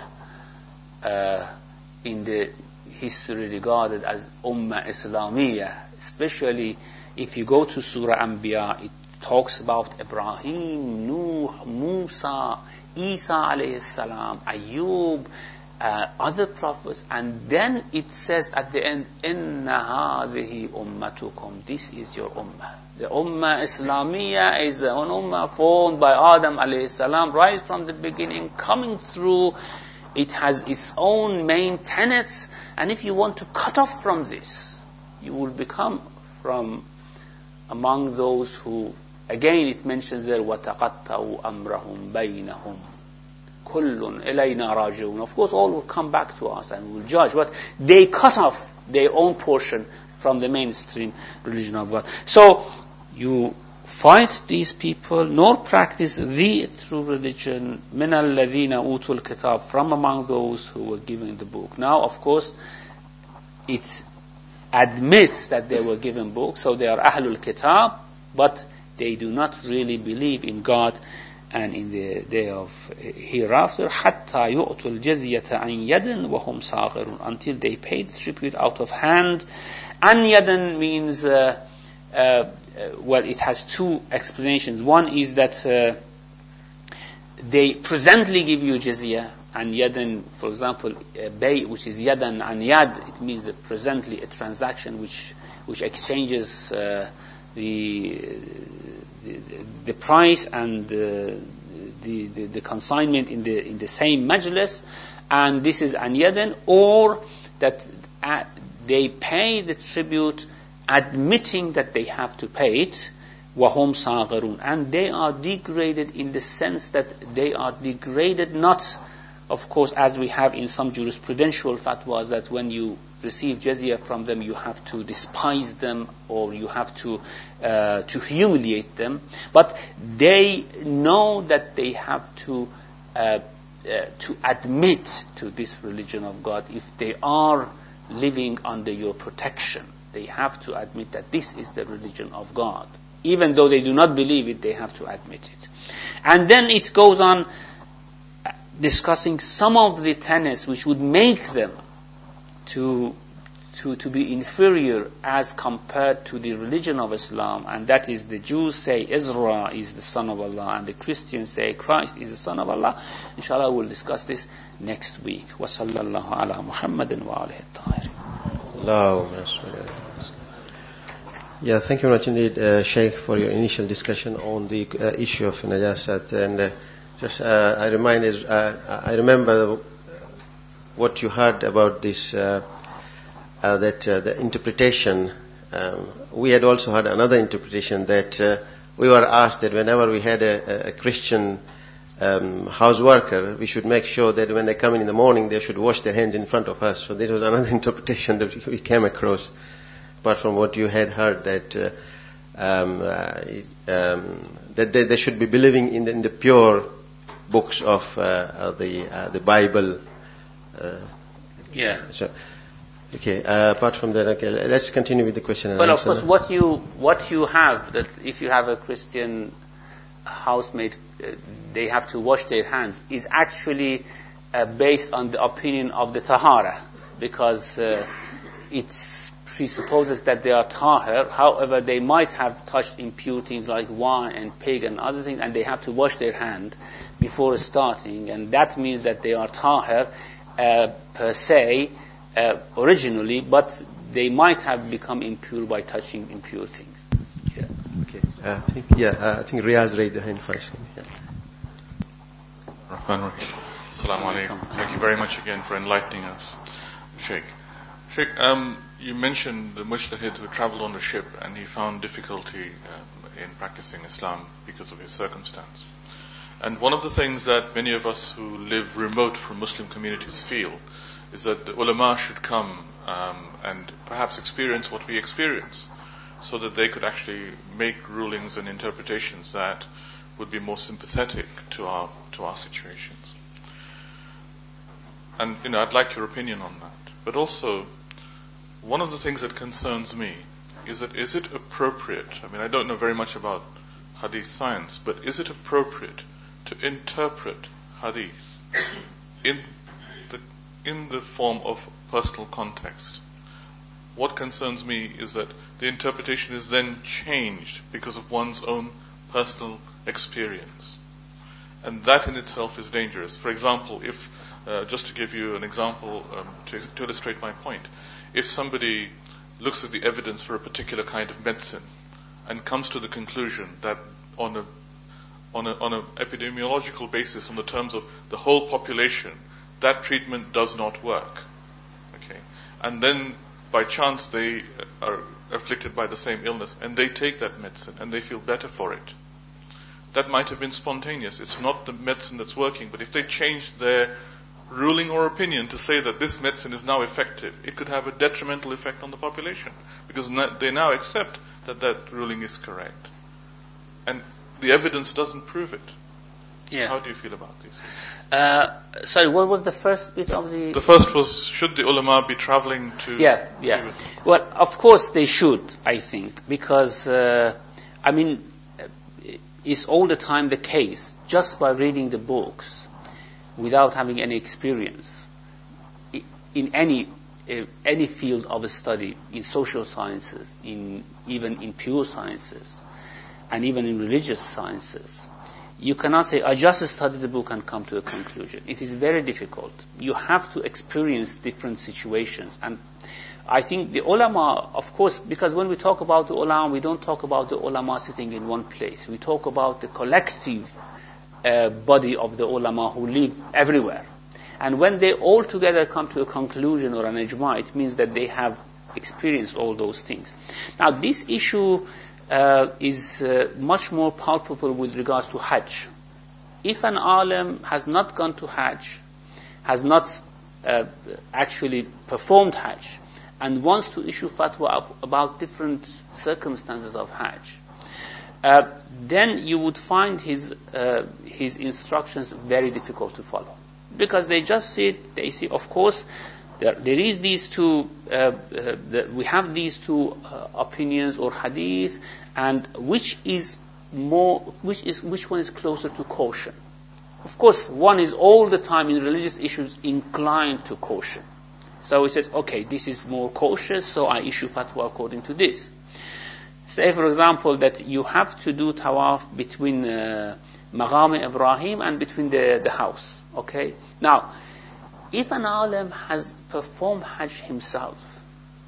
in the history regarded as Ummah Islamiyah. Especially if you go to Surah Anbiya, it talks about Ibrahim, Nuh, Musa, Isa alayhi salam, Ayyub, other prophets, and then it says at the end, Inna hadhihi ummatukum, this is your ummah. The Ummah Islamiyah is the ummah formed by Adam alayhi salam right from the beginning, coming through. It has its own main tenets, and if you want to cut off from this, you will become from among those who, again it mentions there, وَتَقَطَّعُوا أَمْرَهُمْ بَيْنَهُمْ كُلٌّ إِلَيْنَا رَاجِعُونَ. Of course, all will come back to us and will judge, but they cut off their own portion from the mainstream religion of God. So, you fight these people, nor practice the true religion, مِنَ الَّذِينَ أُوتُوا الْكِتَابِ, from among those who were given the book. Now, of course, it admits that they were given books, so they are Ahlul Kitab, but they do not really believe in God and in the day of hereafter. حَتَّى يُؤْتُوا الْجَزْيَةَ عَنْ يَدٍ وَهُمْ صَاغِرُونَ, until they paid tribute out of hand. An yadan means well, it has two explanations. One is that they presently give you jizya, and yadan, for example, bay, which is yadan and yad, it means that presently a transaction which exchanges the price and the consignment in the same majlis, and this is an yadan, or that they pay the tribute admitting that they have to pay it, وَهُمْ صَاغِرُونَ, and they are degraded in the sense that they are degraded not, of course, as we have in some jurisprudential fatwas, that when you receive jizya from them, you have to despise them or you have to humiliate them, but they know that they have to admit to this religion of God if they are living under your protection. They have to admit that this is the religion of God. Even though they do not believe it, they have to admit it. And then it goes on discussing some of the tenets which would make them to be inferior as compared to the religion of Islam. And that is, the Jews say Isra is the son of Allah, and the Christians say Christ is the son of Allah. Inshallah, we'll discuss this next week. Wa sallallahu ala Muhammadin wa alihi at-tahirin. Yeah, thank you very much indeed, Sheikh, for your initial discussion on the issue of najasat. And I remember what you heard about this, the interpretation. We had also had another interpretation that we were asked that whenever we had a Christian house worker, we should make sure that when they come in the morning, they should wash their hands in front of us. So this was another interpretation that we came across, apart from what you had heard, that that they should be believing in the pure books of the Bible. Yeah. So, okay. Apart from that, okay, let's continue with the question. Well, of course, what you have, that if you have a Christian housemaid, they have to wash their hands, is actually based on the opinion of the Tahara, because it presupposes that they are Tahir. However, they might have touched impure things like wine and pig and other things, and they have to wash their hand before starting, and that means that they are Tahir per se originally, but they might have become impure by touching impure things. Yeah. Okay. I think Riaz raised the hand first. Yeah. Assalamu alaikum. Thank you very much again for enlightening us, Sheikh. Sheikh, you mentioned the mujtahid who traveled on the ship and he found difficulty in practicing Islam because of his circumstance. And one of the things that many of us who live remote from Muslim communities feel is that the ulama should come and perhaps experience what we experience, so that they could actually make rulings and interpretations that would be more sympathetic to our situations. And I'd like your opinion on that. But also, one of the things that concerns me is it appropriate? I mean, I don't know very much about hadith science, but is it appropriate to interpret hadith in the form of personal context? What concerns me is that the interpretation is then changed because of one's own personal experience. And that in itself is dangerous. For example, if, just to give you an example to illustrate my point, if somebody looks at the evidence for a particular kind of medicine and comes to the conclusion that on an epidemiological basis, on the terms of the whole population, that treatment does not work. Okay, and then by chance they are afflicted by the same illness and they take that medicine and they feel better for it. That might have been spontaneous. It's not the medicine that's working, but if they changed their ruling or opinion to say that this medicine is now effective, it could have a detrimental effect on the population, because they now accept that ruling is correct. And the evidence doesn't prove it. Yeah. How do you feel about these? Sorry, what was the first bit of the... The first was, should the ulama be traveling to... Yeah. Well, of course they should, I think, because, it's all the time the case, just by reading the books, without having any experience, in any field of study, in social sciences, even in pure sciences, and even in religious sciences, you cannot say, I just studied the book and come to a conclusion. It is very difficult. You have to experience different situations. And I think the ulama, of course, because when we talk about the ulama, we don't talk about the ulama sitting in one place. We talk about the collective body of the ulama who live everywhere. And when they all together come to a conclusion or an ijma, it means that they have experienced all those things. Now, this issue is much more palpable with regards to Hajj. If an alim has not gone to Hajj, has not actually performed Hajj, and wants to issue fatwa about different circumstances of Hajj, then you would find his instructions very difficult to follow, because they just see, of course, there is these two. We have these two opinions or hadith, and which one is closer to caution? Of course, one is all the time in religious issues inclined to caution. So he says, okay, this is more cautious, so I issue fatwa according to this. Say, for example, that you have to do tawaf between Maqam Ibrahim and between the house. Okay? Now, if an alim has performed Hajj himself,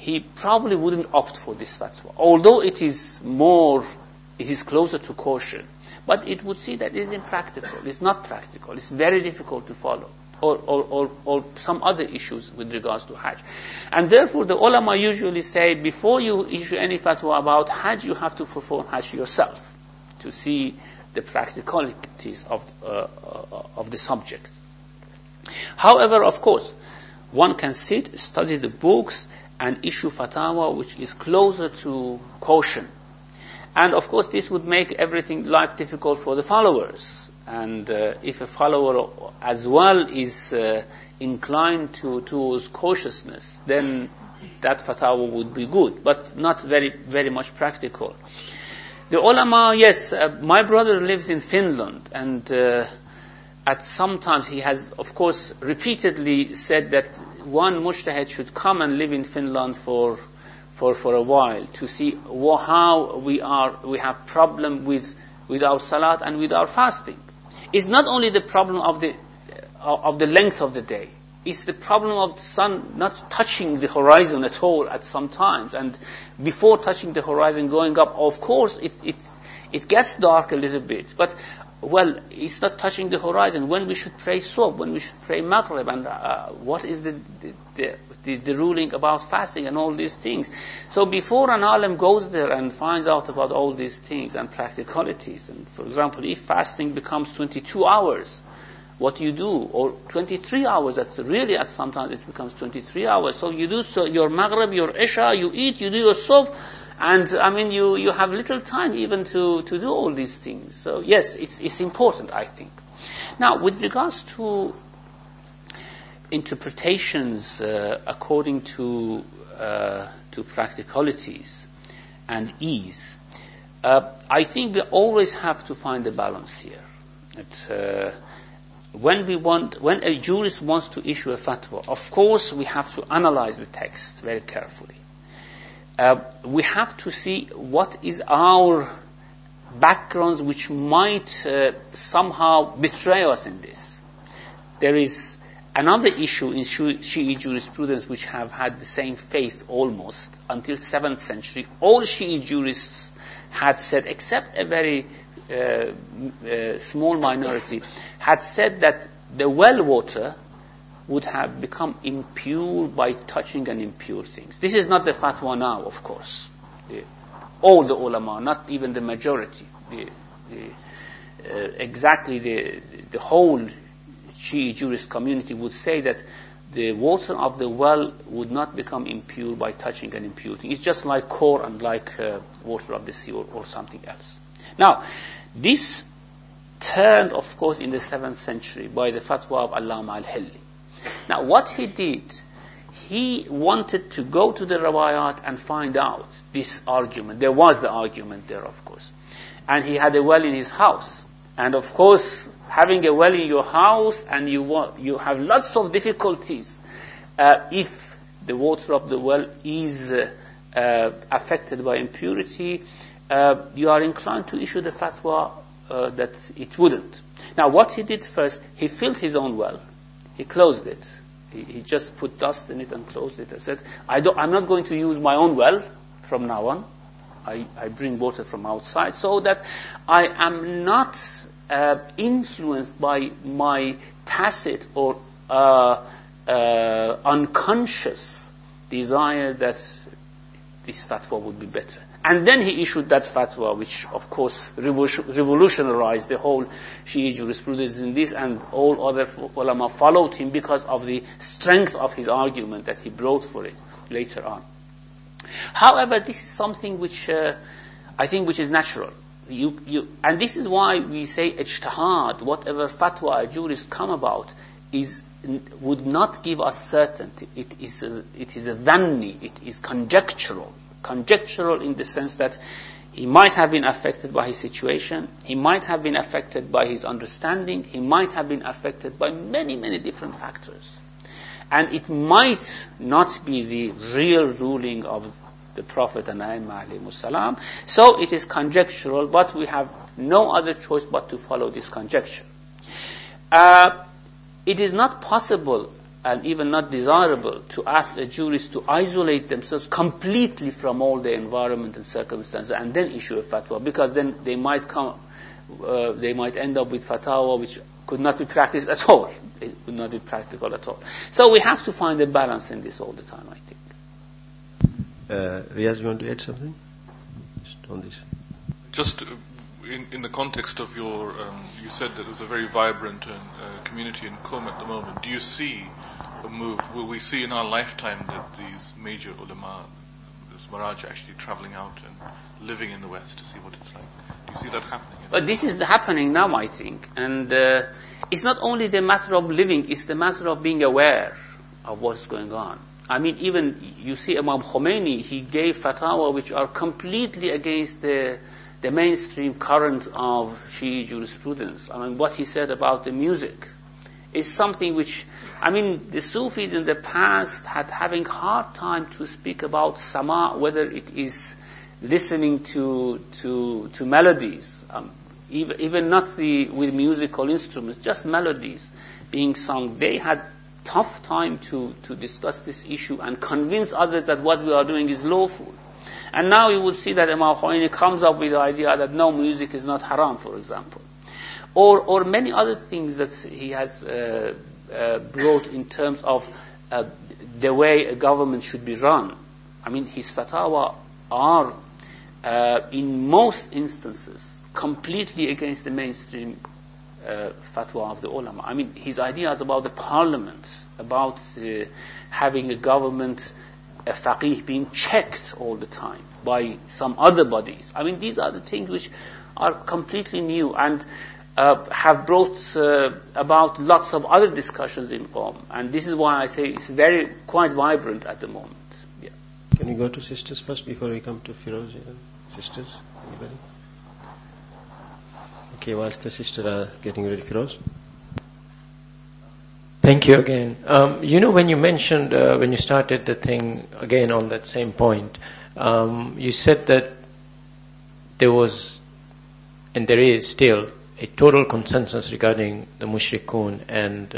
he probably wouldn't opt for this fatwa. Although it is closer to caution. But it would see that it is impractical. It's not practical. It's very difficult to follow. Or some other issues with regards to Hajj. And therefore the ulama usually say, before you issue any fatwa about Hajj, you have to perform Hajj yourself to see the practicalities of the subject. However, of course, one can sit, study the books, and issue fatwa which is closer to caution. And of course, this would make life difficult for the followers. And if a follower as well is inclined towards cautiousness, then that fatwa would be good, but not very, very much practical. The ulama, yes, my brother lives in Finland, and at sometimes he has, of course, repeatedly said that one mujtahid should come and live in Finland for a while to see how we have problem with our salat and with our fasting. It's not only the problem of the length of the day. It's the problem of the sun not touching the horizon at all at some times, and before touching the horizon going up, of course it gets dark a little bit, but it's not touching the horizon. When we should pray subh, when we should pray maghrib, and what is the ruling about fasting and all these things. So before an alim goes there and finds out about all these things and practicalities, and for example, if fasting becomes 22 hours, what do you do? Or 23 hours, sometimes it becomes 23 hours. So you do your maghrib, your isha, you eat, you do your subh, and you have little time even to do all these things. So yes, it's important, I think. Now, with regards to interpretations according to practicalities and ease, I think we always have to find a balance here. When a jurist wants to issue a fatwa, of course we have to analyze the text very carefully. We have to see what is our backgrounds which might somehow betray us in this. There is another issue in Shi'i jurisprudence which have had the same faith almost until 7th century. All Shi'i jurists had said, except a very small minority, had said that the well water would have become impure by touching an impure things. This is not the fatwa now, of course. All the ulama, not even the majority. The whole Shi'i jurist community would say that the water of the well would not become impure by touching an impure thing. It's just like core and like water of the sea or something else. Now, this turned, of course, in the 7th century by the fatwa of Allama al-Hilli. Now, what he did, he wanted to go to the riwayat and find out this argument. There was the argument there, of course. And he had a well in his house. And of course, having a well in your house and you have lots of difficulties if the water of the well is affected by impurity, you are inclined to issue the fatwa that it wouldn't. Now, what he did first, he filled his own well. He closed it. He just put dust in it and closed it. I said, I'm not going to use my own well from now on. I bring water from outside so that I am not influenced by my tacit or unconscious desire that this fatwa would be better. And then he issued that fatwa, which of course revolutionized the whole Shi'i jurisprudence in this, and all other ulama followed him because of the strength of his argument that he brought for it later on. However, this is something which I think which is natural. And this is why we say ijtihad, whatever fatwa a jurist come about, would not give us certainty. It is a dhanni, it is conjectural. Conjectural in the sense that he might have been affected by his situation, he might have been affected by his understanding, he might have been affected by many, many different factors. And it might not be the real ruling of the Prophet and A'immah alayhimus salam. So it is conjectural, but we have no other choice but to follow this conjecture. It is not possible and even not desirable to ask a jurist to isolate themselves completely from all the environment and circumstances and then issue a fatwa, because then they might end up with fatwa which could not be practiced at all. It would not be practical at all. So we have to find a balance in this all the time, I think. Riaz, you want to add something on this? Just in the context of your, you said that it was a very vibrant community in Qom at the moment. Do you see a move? Will we see in our lifetime that these major ulama, this Maraj, actually traveling out and living in the West to see what it's like? Do you see that happening? But this is happening now, I think. And it's not only the matter of living, it's the matter of being aware of what's going on. I mean, even you see Imam Khomeini, he gave fatwa which are completely against the mainstream current of Shi'i jurisprudence. I mean, what he said about the music is something which, I mean, the Sufis in the past had having hard time to speak about sama, whether it is listening to melodies, even not with musical instruments, just melodies being sung. They had tough time to discuss this issue and convince others that what we are doing is lawful. And now you will see that Imam Khomeini comes up with the idea that no, music is not haram, for example. Or many other things that he has brought in terms of the way a government should be run. I mean, his fatwa are, in most instances, completely against the mainstream fatwa of the ulama. I mean, his ideas about the parliament, about having a government, a faqih being checked all the time by some other bodies. I mean, these are the things which are completely new and have brought about lots of other discussions in Qom. And this is why I say it's quite vibrant at the moment. Yeah. Can we go to sisters first before we come to Firoz? Sisters? Anybody? Okay, whilst the sisters are getting ready, Firoz. Thank you again. When you mentioned, when you started the thing, again on that same point, you said that there was, and there is still, a total consensus regarding the mushrikun and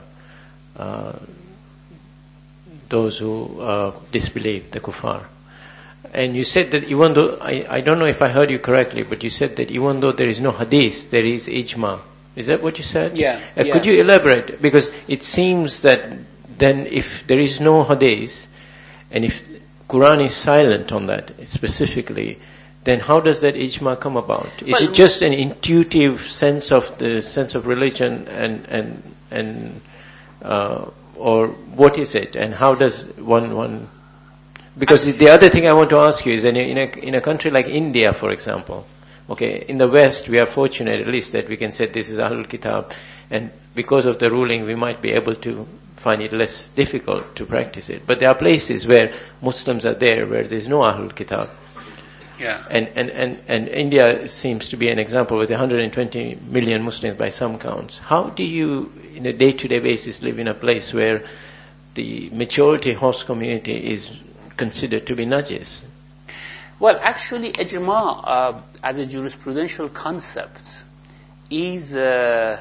those who disbelieve, the kuffar. And you said that even though, I don't know if I heard you correctly, but you said that even though there is no hadith, there is ijma. Is that what you said? Yeah. Could you elaborate? Because it seems that then if there is no hadith, and if Quran is silent on that specifically, then how does that ijma come about? Is it just an intuitive sense of religion and or what is it? And how does one because the other thing I want to ask you is in a country like India, for example, okay, in the West we are fortunate at least that we can say this is Ahlul Kitab, and because of the ruling we might be able to find it less difficult to practice it. But there are places where Muslims are there where there is no Ahlul Kitab. Yeah. And India seems to be an example with 120 million Muslims by some counts. How do you, in a day-to-day basis, live in a place where the majority host community is considered to be najis? Well, actually, ijma as a jurisprudential concept is an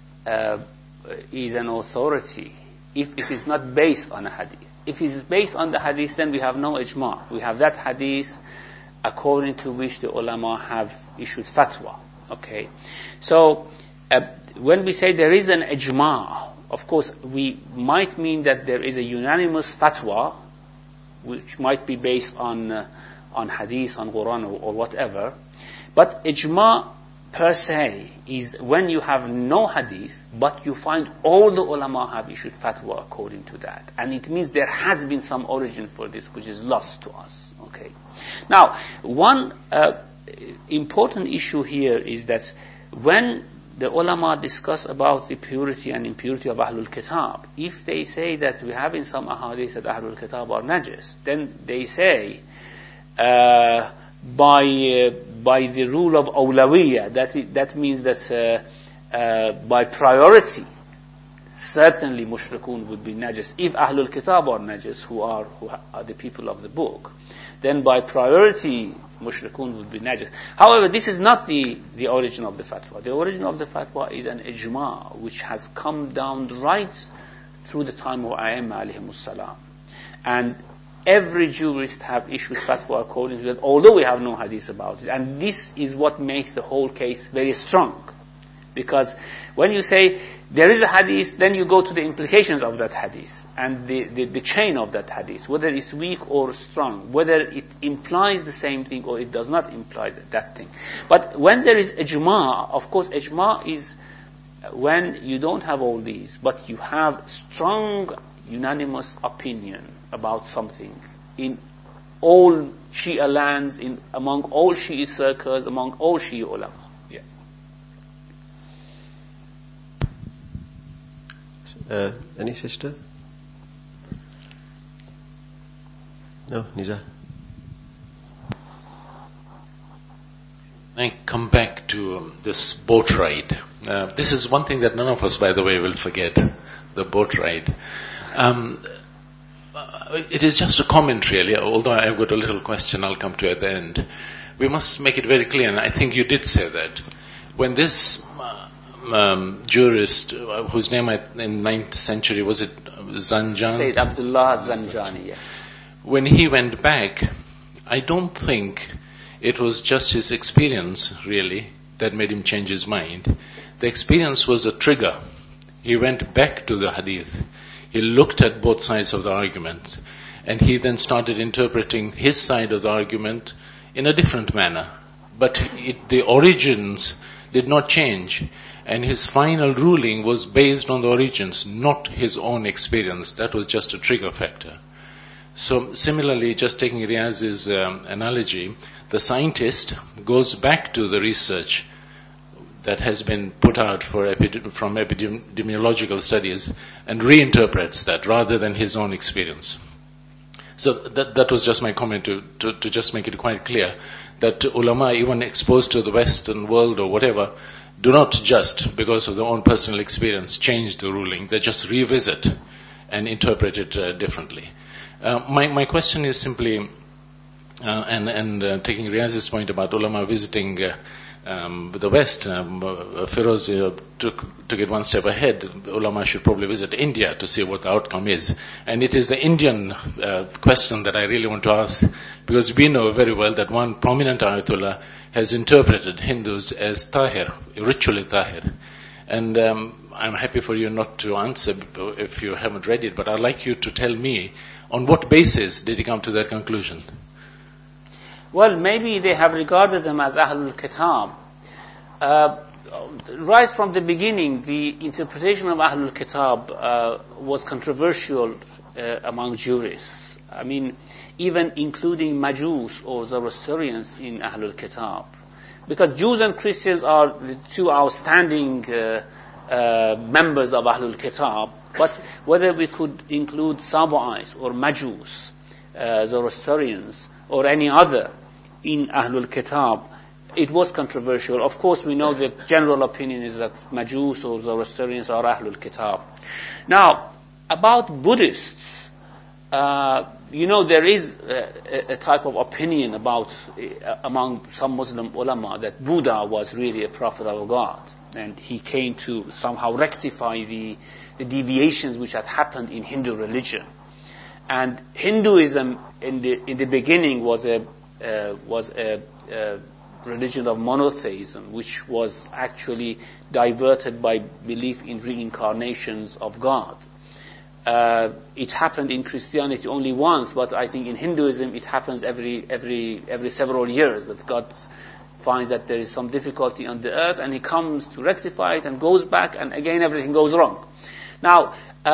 authority if it is not based on a hadith. If it is based on the hadith, then we have no ijma. We have that hadith according to which the ulama have issued fatwa. Okay, so when we say there is an ijma, of course we might mean that there is a unanimous fatwa, which might be based on hadith, on Quran or whatever. But ijma per se is when you have no hadith, but you find all the ulama have issued fatwa according to that, and it means there has been some origin for this, which is lost to us. Okay. Now, one important issue here is that when the ulama discuss about the purity and impurity of Ahlul Kitab, if they say that we have in some ahadith that Ahlul Kitab are najis, then they say by the rule of awlawiyya, that means that by priority, certainly mushrikun would be najis. If Ahlul Kitab are najis, who are the people of the book, then by priority mushrikun would be najis. However, this is not the origin of the fatwa. The origin of the fatwa is an ijma which has come down right through the time of A'imma alayhimus salam. And every jurist have issued fatwa according to that, although we have no hadith about it. And this is what makes the whole case very strong. Because when you say there is a hadith, then you go to the implications of that hadith and the chain of that hadith, whether it's weak or strong, whether it implies the same thing or it does not imply that thing. But when there is ijma', of course ijma' is when you don't have all these, but you have strong unanimous opinion about something in all Shia lands, among all Shia circles, among all Shia ulama. Any sister? No, Nizar. I come back to this boat ride. This is one thing that none of us, by the way, will forget, the boat ride. It is just a comment, really, although I've got a little question I'll come to at the end. We must make it very clear, and I think you did say that. When this jurist, whose name in 9th century, was it Zanjan? Sayyid Abdullah Zanjani, yeah. When he went back, I don't think it was just his experience, really, that made him change his mind. The experience was a trigger. He went back to the hadith. He looked at both sides of the argument, and he then started interpreting his side of the argument in a different manner. But the origins did not change. And his final ruling was based on the origins, not his own experience. That was just a trigger factor. So similarly, just taking Riaz's analogy, the scientist goes back to the research that has been put out from epidemiological studies and reinterprets that rather than his own experience. So that was just my comment to just make it quite clear that ulama, even exposed to the Western world or whatever, do not just, because of their own personal experience, change the ruling. They just revisit and interpret it differently. My question is simply, taking Riaz's point about ulama visiting the West, Feroz took it one step ahead. Ulama should probably visit India to see what the outcome is. And it is the Indian question that I really want to ask, because we know very well that one prominent Ayatollah has interpreted Hindus as tahir, ritually tahir. And I'm happy for you not to answer if you haven't read it, but I'd like you to tell me on what basis did he come to that conclusion? Well, maybe they have regarded them as Ahlul Kitab. Right from the beginning, the interpretation of Ahlul Kitab was controversial among jurists. I mean, even including Majus or Zoroastrians in Ahlul Kitab. Because Jews and Christians are the two outstanding members of Ahlul Kitab, but whether we could include Saba'ites or Majus, Zoroastrians, or any other in Ahlul Kitab, it was controversial. Of course, we know the general opinion is that Majus or Zoroastrians are Ahlul Kitab. Now, about Buddhists, there is a type of opinion among some Muslim ulama that Buddha was really a prophet of God, and he came to somehow rectify the deviations which had happened in Hindu religion. And Hinduism in the beginning was a religion of monotheism, which was actually diverted by belief in reincarnations of God. It happened in Christianity only once, but I think in Hinduism it happens every several years, that God finds that there is some difficulty on the earth and he comes to rectify it and goes back, and again everything goes wrong. Now,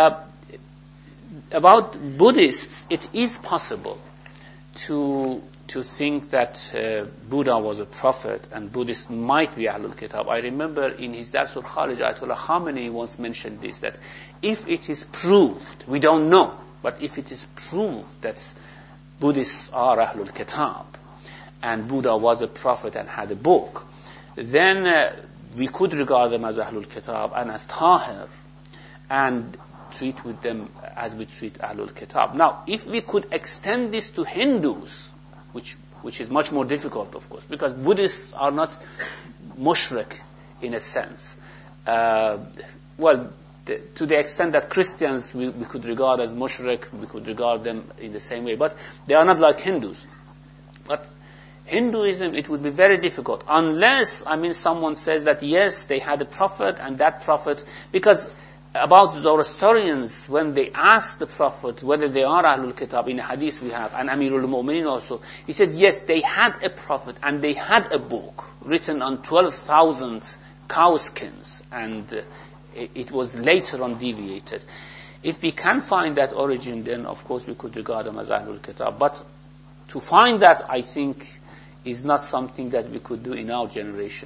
about Buddhists, it is possible to think that Buddha was a prophet and Buddhists might be Ahlul Kitab. I remember in his Darsul Kharij, Ayatollah Khamenei once mentioned this, that if it is proved, we don't know, but if it is proved that Buddhists are Ahlul Kitab and Buddha was a prophet and had a book, then we could regard them as Ahlul Kitab and as Tahir and treat with them as we treat Ahlul Kitab. Now, if we could extend this to Hindus, which is much more difficult, of course, because Buddhists are not mushrik in a sense. Well, to the extent that Christians we could regard as mushrik, we could regard them in the same way. But they are not like Hindus. But Hinduism, it would be very difficult unless, someone says that yes, they had a prophet and that prophet, because about Zoroastrians, when they asked the prophet whether they are Ahlul Kitab, in a hadith we have, and Amirul Mu'minin also, he said yes, they had a prophet and they had a book written on 12,000 cow skins, and it was later on deviated. If we can find that origin, then of course we could regard them as Ahlul Kitab. But to find that, I think, is not something that we could do in our generation.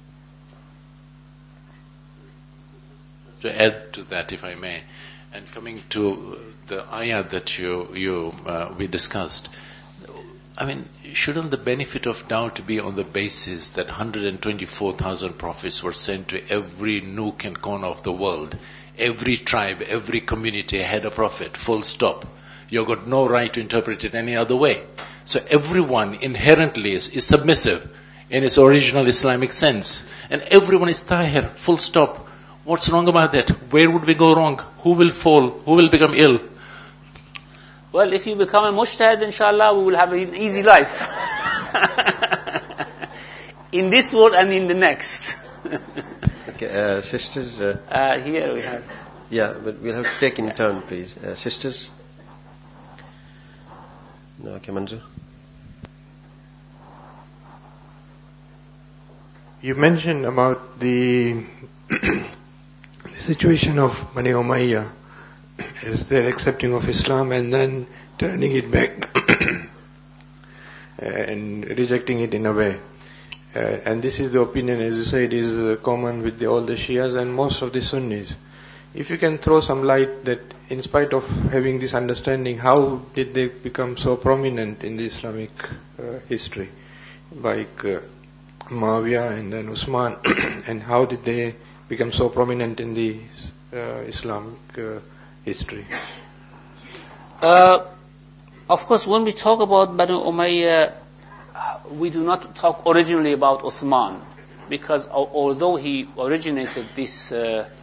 To add to that, if I may, and coming to the ayah that we discussed, shouldn't the benefit of doubt be on the basis that 124,000 prophets were sent to every nook and corner of the world? Every tribe, every community had a prophet, full stop. You've got no right to interpret it any other way. So everyone inherently is submissive in its original Islamic sense. And everyone is tahir, full stop. What's wrong about that? Where would we go wrong? Who will fall? Who will become ill? Well, if you become a mujtahid, inshallah, we will have an easy life. In this world and in the next. Okay, sisters. Here we have. Yeah, but we'll have to take in turn, please. Sisters. No, okay, Manzoor. You mentioned about the situation of Bani Umayyah as their accepting of Islam and then turning it back and rejecting it in a way. And this is the opinion, as you said, is common with all the Shias and most of the Sunnis. If you can throw some light that in spite of having this understanding, how did they become so prominent in the Islamic history? Like Muawiyah and then Usman, and how did they become so prominent in the Islamic history? Of course, when we talk about Banu Umayyah, we do not talk originally about Uthman, because although he originated this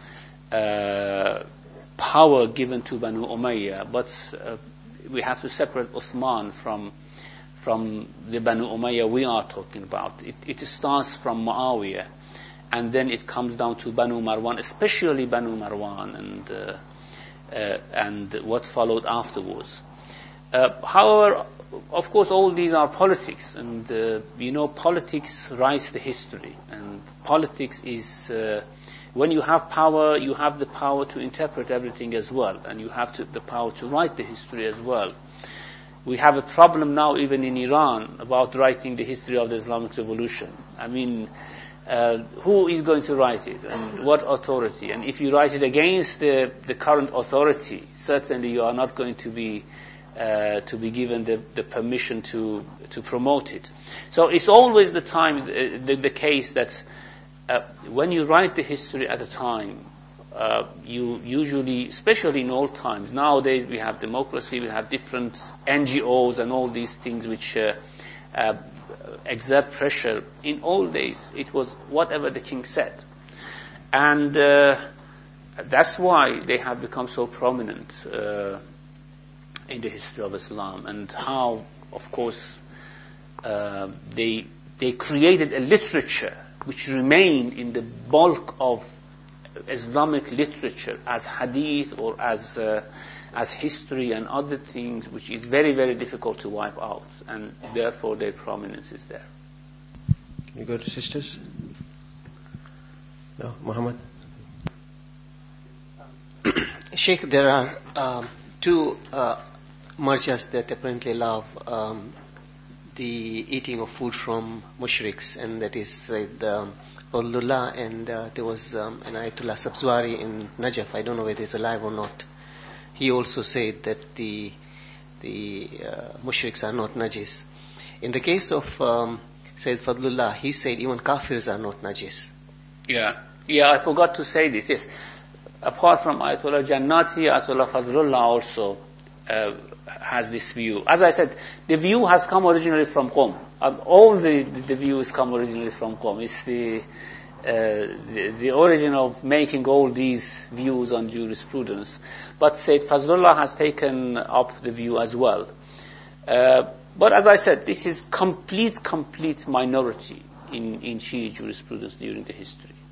power given to Banu Umayyah, but we have to separate Uthman from the Banu Umayyah we are talking about. It starts from Muawiyah, and then it comes down to Banu Marwan, especially Banu Marwan, and what followed afterwards. However, of course, all these are politics, and politics writes the history, and politics is when you have power, you have the power to interpret everything as well, and you have the power to write the history as well. We have a problem now, even in Iran, about writing the history of the Islamic Revolution. Who is going to write it, and what authority? And if you write it against the current authority, certainly you are not going to be given the permission to promote it. So it's always the case that when you write the history at a time, you usually, especially in old times, nowadays we have democracy, we have different NGOs and all these things which exert pressure. In old days, it was whatever the king said. And that's why they have become so prominent in the history of Islam, and how, of course, they created a literature which remained in the bulk of Islamic literature as hadith or as history and other things, which is very, very difficult to wipe out, and therefore their prominence is there. Can you go to sisters? No, Muhammad? Sheikh, there are two marjas that apparently allow the eating of food from mushriks, and that is the Fadlullah, and there was an Ayatollah Sabzwari in Najaf. I don't know whether he's alive or not. He also said that the mushriks are not najis. In the case of Sayyid Fadlullah, he said even kafirs are not najis. Yeah, I forgot to say this. Yes, apart from Ayatollah Jannati, Ayatollah Fadlullah also has this view. As I said, the view has come originally from Qom. All the views come originally from Qom. It's the origin of making all these views on jurisprudence. But Sayyid Fazlullah has taken up the view as well. But as I said, this is complete minority in Shi'i jurisprudence during the history.